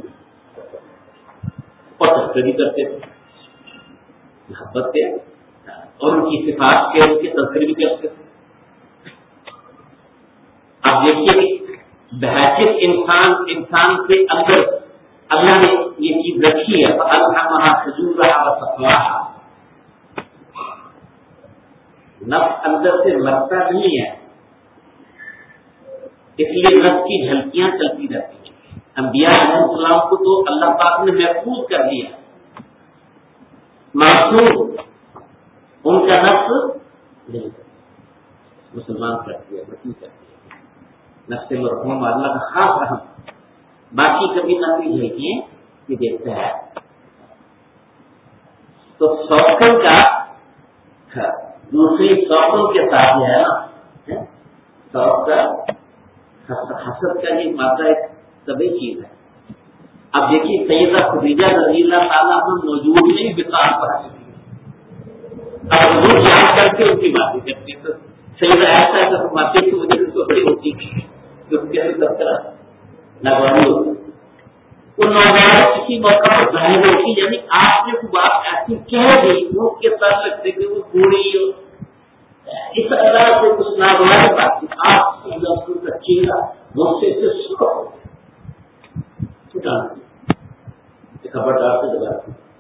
اور تذکر بھی کرتے تھے محبت کے اور ان کی صفات کے ان کے تذکر بھی کرتے تھے. آپ دیکھیے بحیثیت انسان انسان کے اندر اللہ نے یہ چیز رکھی ہے نفس اندر سے مرتا نہیں ہے، اس لیے نفس کی جھلکیاں چلتی رہتی ہیں. انبیاء علیہ السلام کو تو اللہ پاک نے محفوظ کر دیا، معصوم ان کا نفس مسلمان کرتی ہے مسلم کرتی ہے. نفس مرحوم اللہ کا خاص رحم، باقی کبھی نہ بھی جھلکیے یہ دیکھتا ہے. تو سوکن کا دوسری سوکن کے ساتھ ہے نا سوک کا حسد کا یہ مادہ ایک سبھی چیز ہے. اب دیکھیے سیدہ خدیجہ رضی اللہ تعالیٰ عنہ موجود نہیں بکار پر اب حضور یاد کر کے ان کی باتیں کرتے ہیں. تو سیدہ ایسا ایسا فرماتے کہ مجھے تو بڑی ہوتی جو ان کے دفتر ناگواری ہوتی وہ نوجوان کسی موقع پر ظاہر ہوتی، یعنی آپ نے کوئی بات ایسی کہہ دی وہ کے ساتھ لگتے کہ وہ بوڑھی ہو اس طرح سے کچھ ناگواری بات کی آپ کا چہرہ غصے سے سرخ ہو گیا. خبردار سے دبا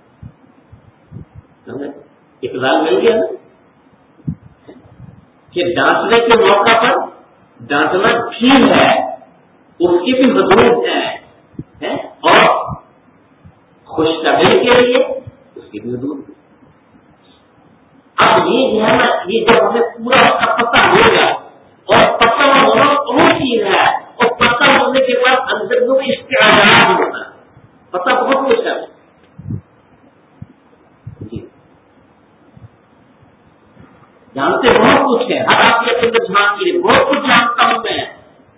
اقرار مل گیا نا کہ ڈانٹنے کے موقع پر ڈانٹنا ٹھیک ہے، اس کی بھی حدود ہے، خوشخبری کے لیے اس کے لیے دور. اب یہ جو ہے نا یہ جب ہمیں پورا اس کا پتہ ہو گیا اور پتہ ہونا وہ چیز ہے اور پتہ ہونے کے بعد اندر میں استعداد ہوتا ہے. پتہ بہت کچھ ہے جی جانتے بہت کچھ ہے. ہر آپ کے اندر جھانک کے بہت کچھ جانتا ہوں میں.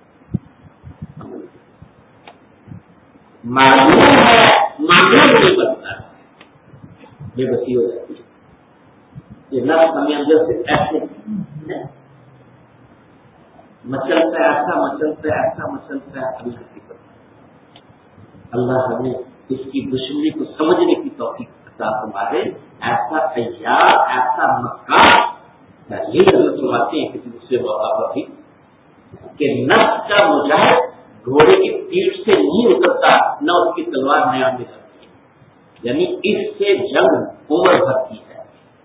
معلوم ہے معلوم نہیں بنتا بے بسی ہو جاتی ہے. یہ لفظ ہمیں اندر سے ایسے مچلتا ہے ایسا مچلتا ہے ایسا مچلتا ہے اللہ کی پتہ. اللہ ہمیں اس کی دشمنی کو سمجھنے کی توفیق عطا فرمائے. ایسا ایار ایسا مکار یہ حضرت فرماتے ہیں کسی دوسرے موقع پر بھی کہ نفس کا مجاہد گھوڑے کی پیٹھ سے نہیں اترتا نہ اس کی تلوار نیا میں جاتی ہے. یعنی اس سے جنگ عمر بھر کی ہے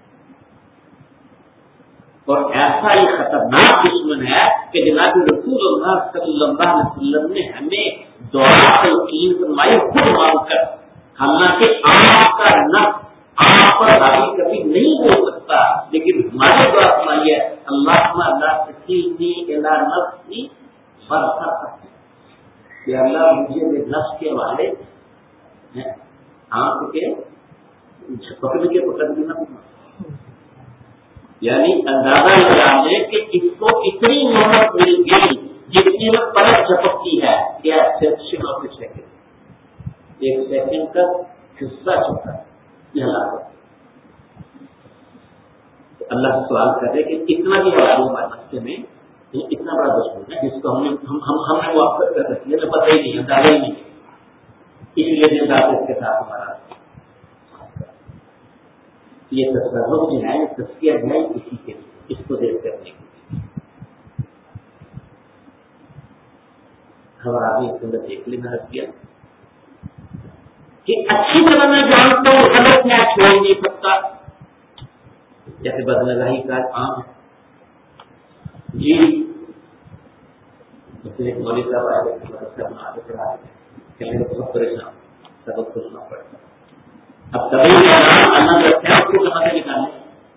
اور ایسا ہی خطرناک دشمن ہے کہ جناب رسول اللہ صلی اللہ علیہ وسلم نے ہمیں دعا تلقین فرمائی خود مانگ کر. حالانکہ آپ کا نفس آپ پر حاوی کبھی نہیں ہو سکتا لیکن ہمارے دعا فرمائی ہے اللہ لا تکلنی الی نفسی طرفۃ عین کہ اللہ مجھے میرے نفس کے والے آنکھ کے پکڑ کے پکڑ کے نہ پکڑنا. یعنی اندازہ لگا لیں کہ اس کو اتنی محنت مل گئی جتنی میں پلک جھپکتی ہے کیا سیکشن آف اے سیکنڈ ایک سیکنڈ کا حصہ چھوٹا ہے. یہ ہلاکت اللہ سے سوال کر رہے کہ اتنا بھی ہمارے ہمارے راستے میں اتنا بڑا دشمن ہے جس کو ہم نے ہم نے واپس کر رکھی ہے ہمیں پتہ ہی نہیں اندازہ ہی نہیں ہے. اس لیے دن رات اس کے ساتھ ہمارا یہ تصرف جو ہے تزکیہ جو ہے اسی کے لیے اس کو دیر کرنے کے لیے. خبر آدمی اس کے اندر دیکھ لینا رکھ دیا کہ اچھی طرح میں جانتا ہوں غلط میں چھوڑ نہیں سکتا. جیسے بدنگاہی کا عام جی ایک مولوی صاحب آئے مدرسہ بنا کے پڑھا رہے بہت پریشان سبق سننا پڑتا. اب کبھی اللہ رکھا اس کو کہاں سے نکالے.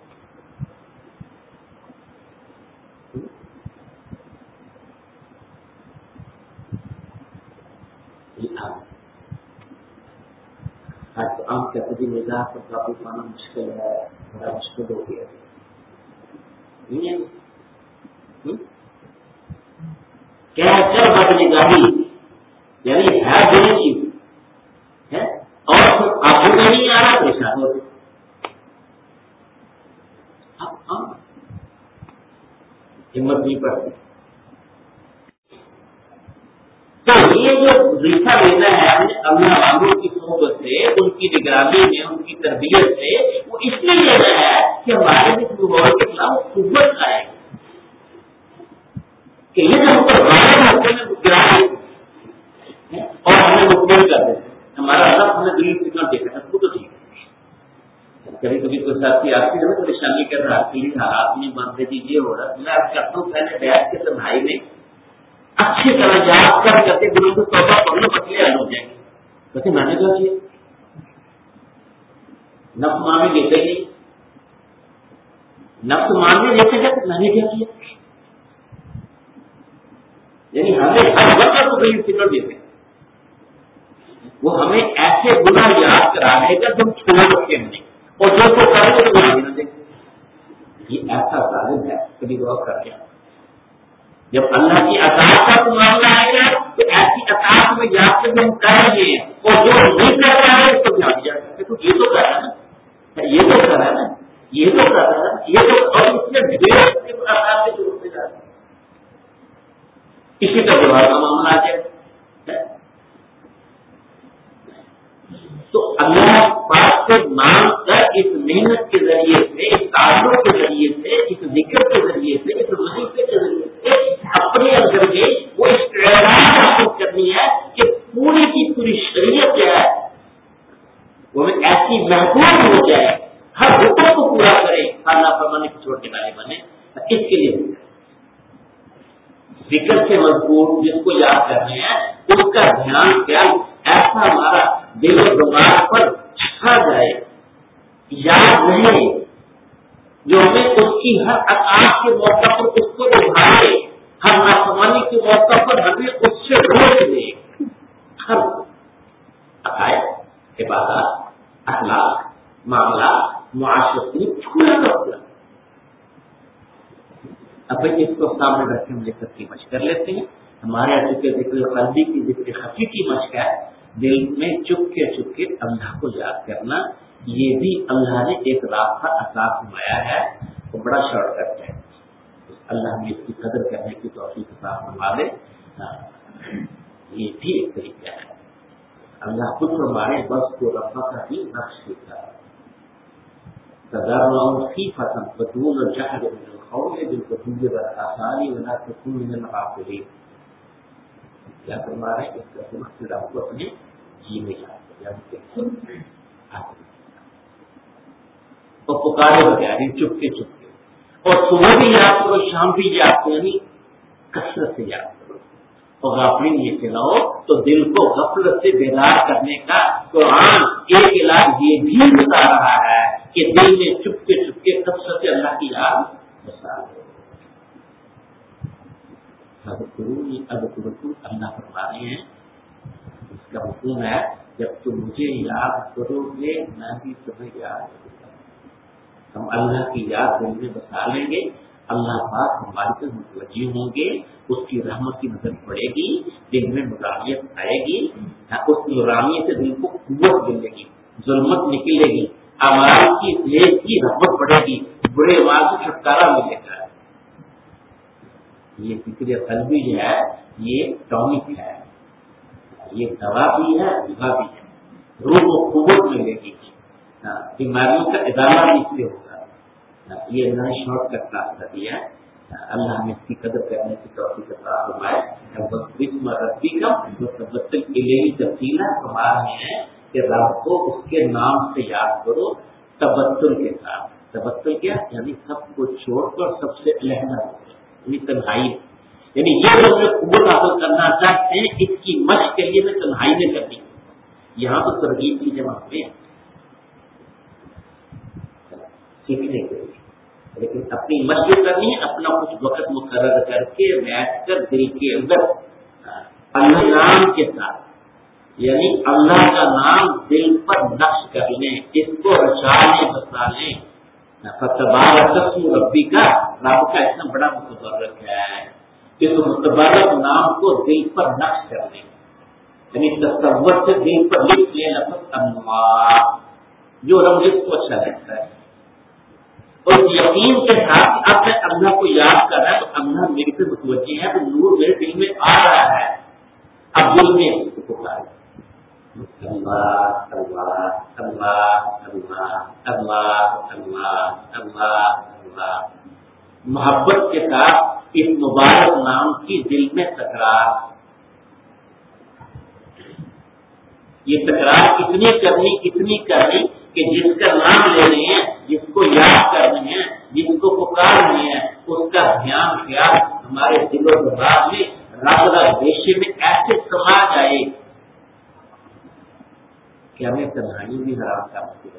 آج تو عام کہتے ہیں نگاہ پر قابو پانا مشکل ہے بڑا مشکل ہو گیا کیا چل بد نگاہی یعنی ہے بری چیز ہے اور آگے میں نہیں آ رہا پریشان ہو ہمت نہیں پڑتی. تو یہ جو ریشہ لینا ہے ہم نے اللہ والوں کی صحبت سے ان کی نگرانی میں ان کی تربیت سے وہ اس لیے لینا ہے کہ ہمارے جس ماحول کے خلاف قوت آئے کہ یہ جو ہم پر غالب ہوتے ہیں گرانی اور ہمیں مکمل کر دیتے ہمارا رب ہمیں دل سکھنا دیکھا ہے وہ تو ٹھیک ہے. کبھی کبھی کوئی ساتھی آتی ہے نا پریشانی کر رہا ہے حالات نہیں باندھے دیجیے ہو رہا میں آپ کرتا ہوں پہلے بیٹھ کے تنہائی میں اچھی طرح یاد کر کرتے دنوں کو توبہ پڑھ لو مسئلے حل ہو جائیں گے. کہتے میں نے کیا کیا نفس ماننے دیتے ہی نفس ماننے دیتے گا تو میں نے کیا کیا. یعنی ہمیں ہر وقت کو کہیں فکر دیتے وہ ہمیں ایسے گناہ یاد کرا رہے گا جو ہم چھوڑ رکھے ہم نے اور جو کو کریں گے تو گناہ نہ دیں. یہ ایسا ظالم ہے کبھی غور کر کے جب اللہ کی اطاعت کا معاملہ آئے گا تو ایسی اطاعت میں یاد سے ہم کریں گے اور جو نہیں کر رہا ہے اس کو یاد جا سکتے تو یہ تو کر رہا ہے نا یہ تو کر رہا ہے نا یہ تو کر رہا ہے یہ تو اور اس سے ضرورت سے جاتا ہے. اسی طرح کا معاملہ آ جائے تو اللہ پاک سے مانگ کر اس محنت کے ذریعے سے اس تعلق کے ذریعے سے اس ذکر کے ذریعے سے اس وظیفے کے ذریعے سے اپنے اندر میں وہ استعداد حاصل کرنی ہے کہ پوری کی پوری شریعت جو ہے وہ ایسی محفوظ ہو جائے ہر حکم کو پورا کرے ہر نافرمانی کو چھوڑ کے نہ بنے. اس کے لیے ذکر سے مضبوط جس کو یاد کرنے ہیں اس کا دھیان کیا ایسا ہمارا دل و دماغ پر جو ہمیں اس کی ہر اطاعت کے موقع پر اس کو اٹھائے، ہر نافرمانی کے موقع پر ہمیں اس سے روک دے. ہر عقائد، عبادات، اخلاق، معاملات، معاشرتی پورا کا پورا. اب اس کو سامنے رکھ کے ہم ذکر کی مشق کر لیتے ہیں. ہمارے ذکر ذکر قلبی کی ذکر خفی کی مشق ہے، دل میں چپ کے چپ کے اللہ کو یاد کرنا. یہ بھی اللہ نے ایک راستہ عطا فرمایا ہے، وہ بڑا شارٹ کٹ ہے. اللہ نے اس کی قدر کرنے کی توفیق عطا فرما دے. یہ بھی ایک طریقہ ہے. اللہ خود فرمائے بس کو رفا کا بھی نقش دیتا ہے. خیفتاً ودون الجهر من القول بالغدو والآصال ولا تكن من الغافلين. کیا فرما رہے ہیں؟ اس کا مقصد آپ کو اپنے جی میں یاد کریں. اور پکارے بغیر چپ کے چپ کے، اور صبح بھی یاد کرو، شام بھی یاد کرو، یعنی کثرت سے یاد کرو. اور غافلین یہ کھلاؤ تو دل کو غفلت سے بیدار کرنے کا قرآن ایک علاج یہ بھی بتا رہا ہے کہ دل میں چپ کے چپ کے کثرت سے اللہ کی یاد بتا دو. اللہ فرما رہے ہیں، اس کا مفہوم ہے جب تم مجھے یاد کرو گے میں بھی تمہیں یاد کروں گا. ہم اللہ کی یاد دل میں بسا لیں گے، اللہ پاک ہماری طرف متوجہ ہوں گے، اس کی رحمت کی نظر پڑے گی، دل میں نورانیت آئے گی. اس نورانیت سے دل کو قوت ملے گی، ظلمت نکلے گی، اعمال کی نیک کی رحمت بڑھے گی، برے اعمال سے چھٹکارا ملے گا. یہ فکر قلبی جو ہے یہ ٹونک ہے، یہ دوا بھی ہے، دوا بھی ہے. روح کو قوت ملے گی، بیماریوں کا ادارہ بھی اس سے ہوگا. یہ نہ شارٹ کٹ راستہ دیا. اللہ نے اس کی قدر کرنے کی توفیق عطا فرمائے. ربی کا متبتل الہی تفصیلہ فرما رہے ہیں کہ رب کو اس کے نام سے یاد کرو تبتل کے ساتھ. تبتل کیا یعنی سب کو چھوڑ کر سب سے علیحدہ ہو گیا، یعنی تنہائی. یعنی یہ لوگ جو قوت حاصل کرنا چاہتے ہیں اس کی مشق کے لیے میں تنہائی میں کرنی. یہاں تو ترغیب کی جمع میں سیکھنے کے لیے، لیکن اپنی مشق کرنی ہے. اپنا کچھ وقت مقرر کر کے بیٹھ کر دل کے اندر اللہ نام کے ساتھ، یعنی اللہ کا نام دل پر نقش کر لیں، اس کو رچا لیں، بسا لیں. فتبارک اسم ربی کا رب کا اتنا بڑا متبرک ہے، اس متبرک نام کو دل پر نقش کر لیں، یعنی تصور سے دل پر لکھ لیں لفظ اللہ، جو رب جس کو اچھا لگتا ہے. اور یقین کے ساتھ اب میں اللہ کو یاد کر رہا ہے تو اللہ میرے سے متوجہ ہے، تو نور میرے دل میں آ رہا ہے. اب دل میں پکار اللہ اللہ اللہ اللہ اللہ اللہ اللہ اللہ، محبت کے ساتھ اس مبارک نام کی دل میں تکرار. یہ تکرار کتنی کرنی کتنی کرنی کہ جس کا نام لے رہے ہیں، جس کو یاد کر رہے ہیں، جس کو پکار رہے ہیں، اس کا دھیان خیال ہمارے دل و دماغ میں رگ رگ ریشے میں ایسے سما جائے کہ ہمیں تنہائی بھی حرام کا مطلب.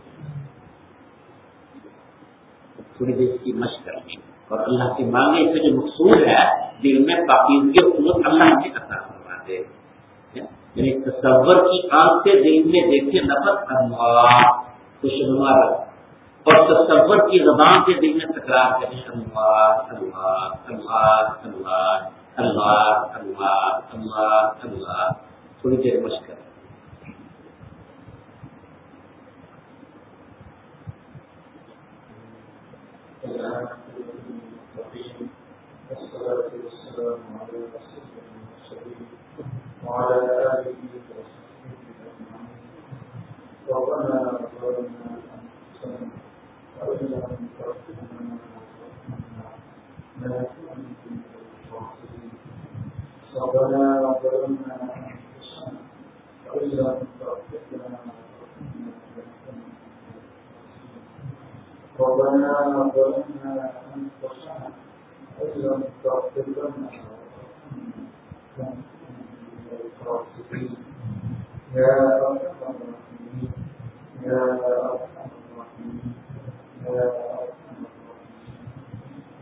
تھوڑی دیر کی مشق کرنی اور اللہ سے مانگے. اس کا جو مقصود ہے دل میں پاکیزگی قوت اللہ نے عطا فرما دے. یعنی تصور کی آنکھ سے دل میں دیکھے لفظ اللہ خوشنما رہا، اور تصور کی زبان سے دل میں تکرار کریں اللہ اللہ اللہ اللہ اللہ اللہ اللہ اللہ. تھوڑی دیر مشق کریں. وعلى آله وصحبه أجمعين. ربنا ظلمنا أنفسنا وإن لم تغفر لنا وترحمنا لنكونن من الخاسرين. ربنا ظلمنا أنفسنا وإن لم تغفر لنا وترحمنا لنكونن من الخاسرين. ربنا ظلمنا أنفسنا وإن لم تغفر لنا وترحمنا يا أرحم الراحمين يا أرحم الراحمين يا أرحم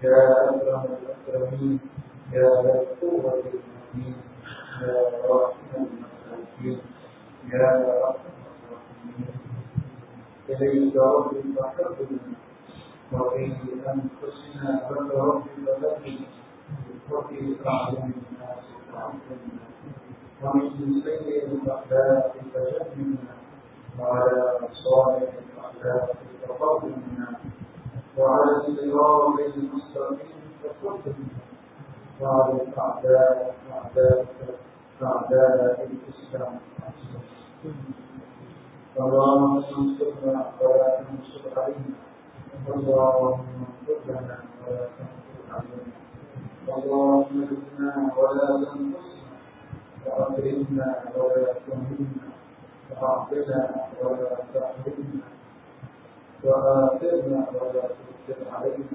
يا أكرم الأكرمين يا ذا القوة المتين يا راحم المساكين يا أرحم الراحمين إليك ربي فحبنا وفي أنفسنا لك ربي فلكي وفي أعين الناس فعبدنا ومن سيء الأخلاق فجننا وعلى صالح الأخلاق تقبلنا وعلى الصراط المستقيم فقدنا وعلى الأعداء أعداء أعداء الإسلام اللهم انصرنا ولا تنصر علينا اللهم انصر لنا ولا تنصر علينا اللهم اجعلنا ولا تنقصنا وأكرمنا ولا تهنا وأعطنا ولا تحرمنا وآثرنا ولا تؤثر علينا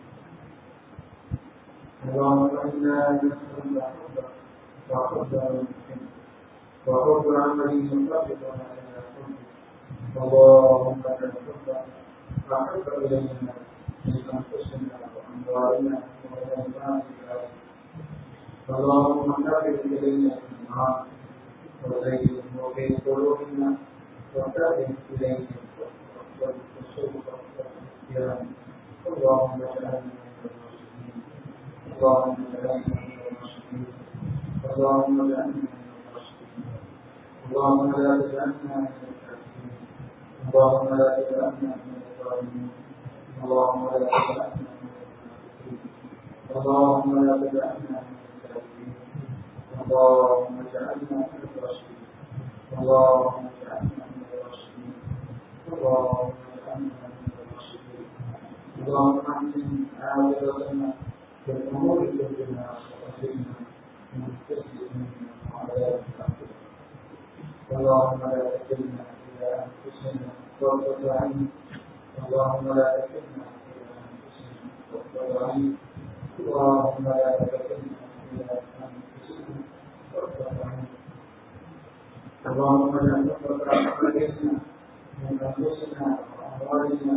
اللهم إنا نسألك حبك وحب المسلمين وحب عمل يقربنا إلى حبك اللهم نحبك أحب إلينا من أنفسنا وأموالنا وأولادنا اللهم حبب إلينا الإيمان وزينه في قلوبنا وكره إلينا والفسوق والعصيان اللهم اجعلنا من المسلمين اللهم اجعلنا من المسلمين اللهم اجعلنا من المسلمين اللهم لا تجعلنا من الكافرين اللهم لا تجعلنا من الظالمين اللهم لا تجعلنا من المنافقين اللهم لا تجعلنا من الكافرين اللهم اجعلنا من الراشدين اللهم اجعلنا من الراشدين اللهم اجعلنا من الراشدين اللهم احسن عاقبتنا في الامور كلها واجرنا من خزي وعذاب الاخره اللهم لا تكلنا الى انفسنا طرفه عين اللهم لا تكلنا الى انفسنا طرفه عين اللهم لا تكلنا الى انفسنا طرفه عين اللهم لا تفرق علينا من أنفسنا وأموالنا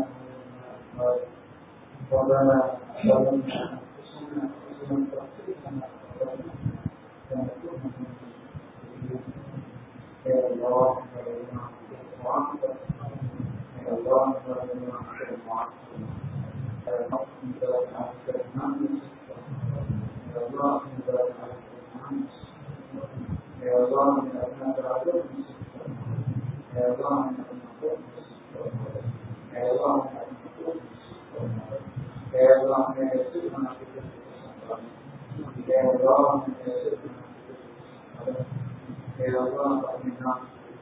ربنا ظلمنا أنفسنا وإن تغفرنا لنكون من المسلمين يا الله ولنا معافى يا الله ولنا معافى يا الله ذات عفو الناس يا الله ذات عفو الناس يا الله من أبناء العدو يا الله من أبناء يا الله من أبناء يا الله من يسرنا في كل يا الله من يسرنا يا الله أمنا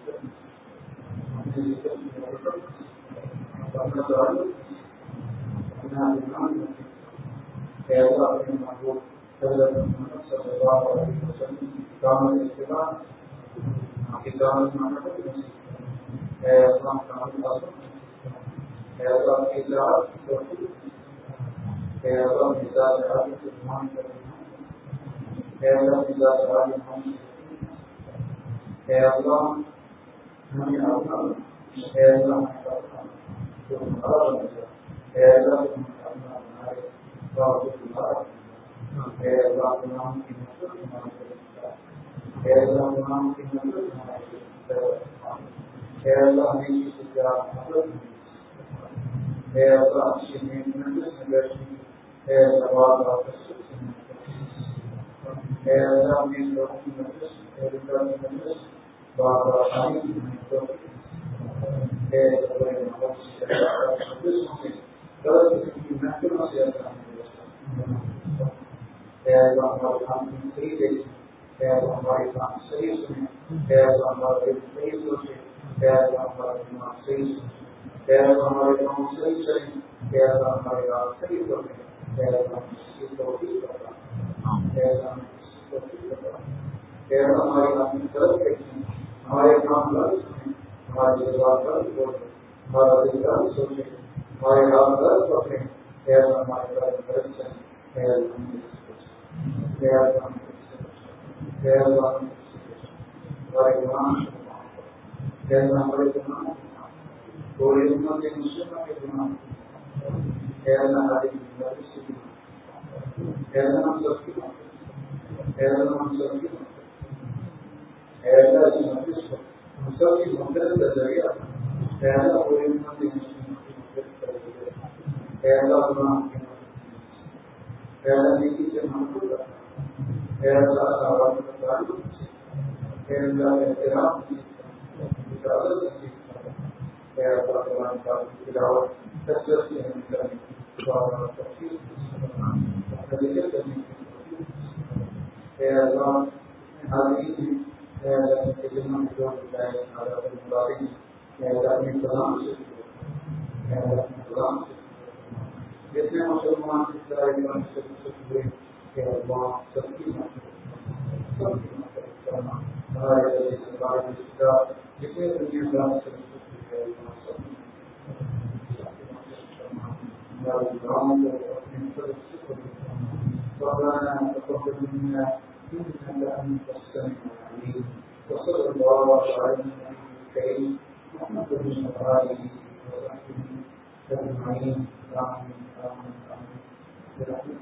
يا الله من محبوب صلى الله عليه وسلم كامل الاستقامة كامل المحبة يا الله كامل الأصل يا الله إجلاس يا الله مزاج عادة الإيمان يا الله مزاج عادة الإيمان يا الله من أعلم يا الله من أعلم يا الله من أعلم بارك الله يا الله نام في نفس يا الله نام في نفس يا الله من سجاد يا الله شيء من نفس يا الله يا الله من نفس يا الله من نفس بابا علي من نفس يا الله من نفس يا الله من نفس يا الله ہمارے کام کی صحیح دیکھیں یا اللہ ہمارے کام صحیح سنیں یا اللہ ہمارے دل صحیح سوچیں یا اللہ ہمارے دماغ صحیح سوچیں یا اللہ ہمارے کام صحیح چلیں یا اللہ ہمارے رات صحیح کریں یا اللہ ہم کسی توفیق کرتا یا اللہ ہم کسی توفیق کرتا یا اللہ ہمارے کام کی طرف دیکھیں ہمارے کام غلط سنیں ہمارے جذبات غلط بولیں ہمارا دل غلط سوچیں ہمارے رات غلط پکڑیں یا اللہ ہمارے قدم غلط چلیں یا اللہ ہم يا الله يا الله بارك الله يا الله بارك الله قول المسلم مسلم يا الله عليك ایسا ہم سب کی ایسا ہم سب کی ایسا اس مجلس کو ہم سب کی مدد کا ذریعہ ایسا کوئی مدد مدد کر دیا ایسا قرآن کی مدد ایسا نیکی سے محبوب رکھنا ایسا آواز کا تعلق ایسا احترام اجازت ایسا قرآن پاک کی تلاوت کثرت سے ہم کریں اور تفصیل طریقے کرنے کی ایسا حاضری جتنے مسلمان ہوئے کہ اللہ سب کی سب کی مدد کرنا ہمارے جتنے دنیا دار سے ہمارے گاؤں کو اپنے وصلى الله على النبي الكريم محمد بن آله وصحبه أجمعين آمين آمين آمين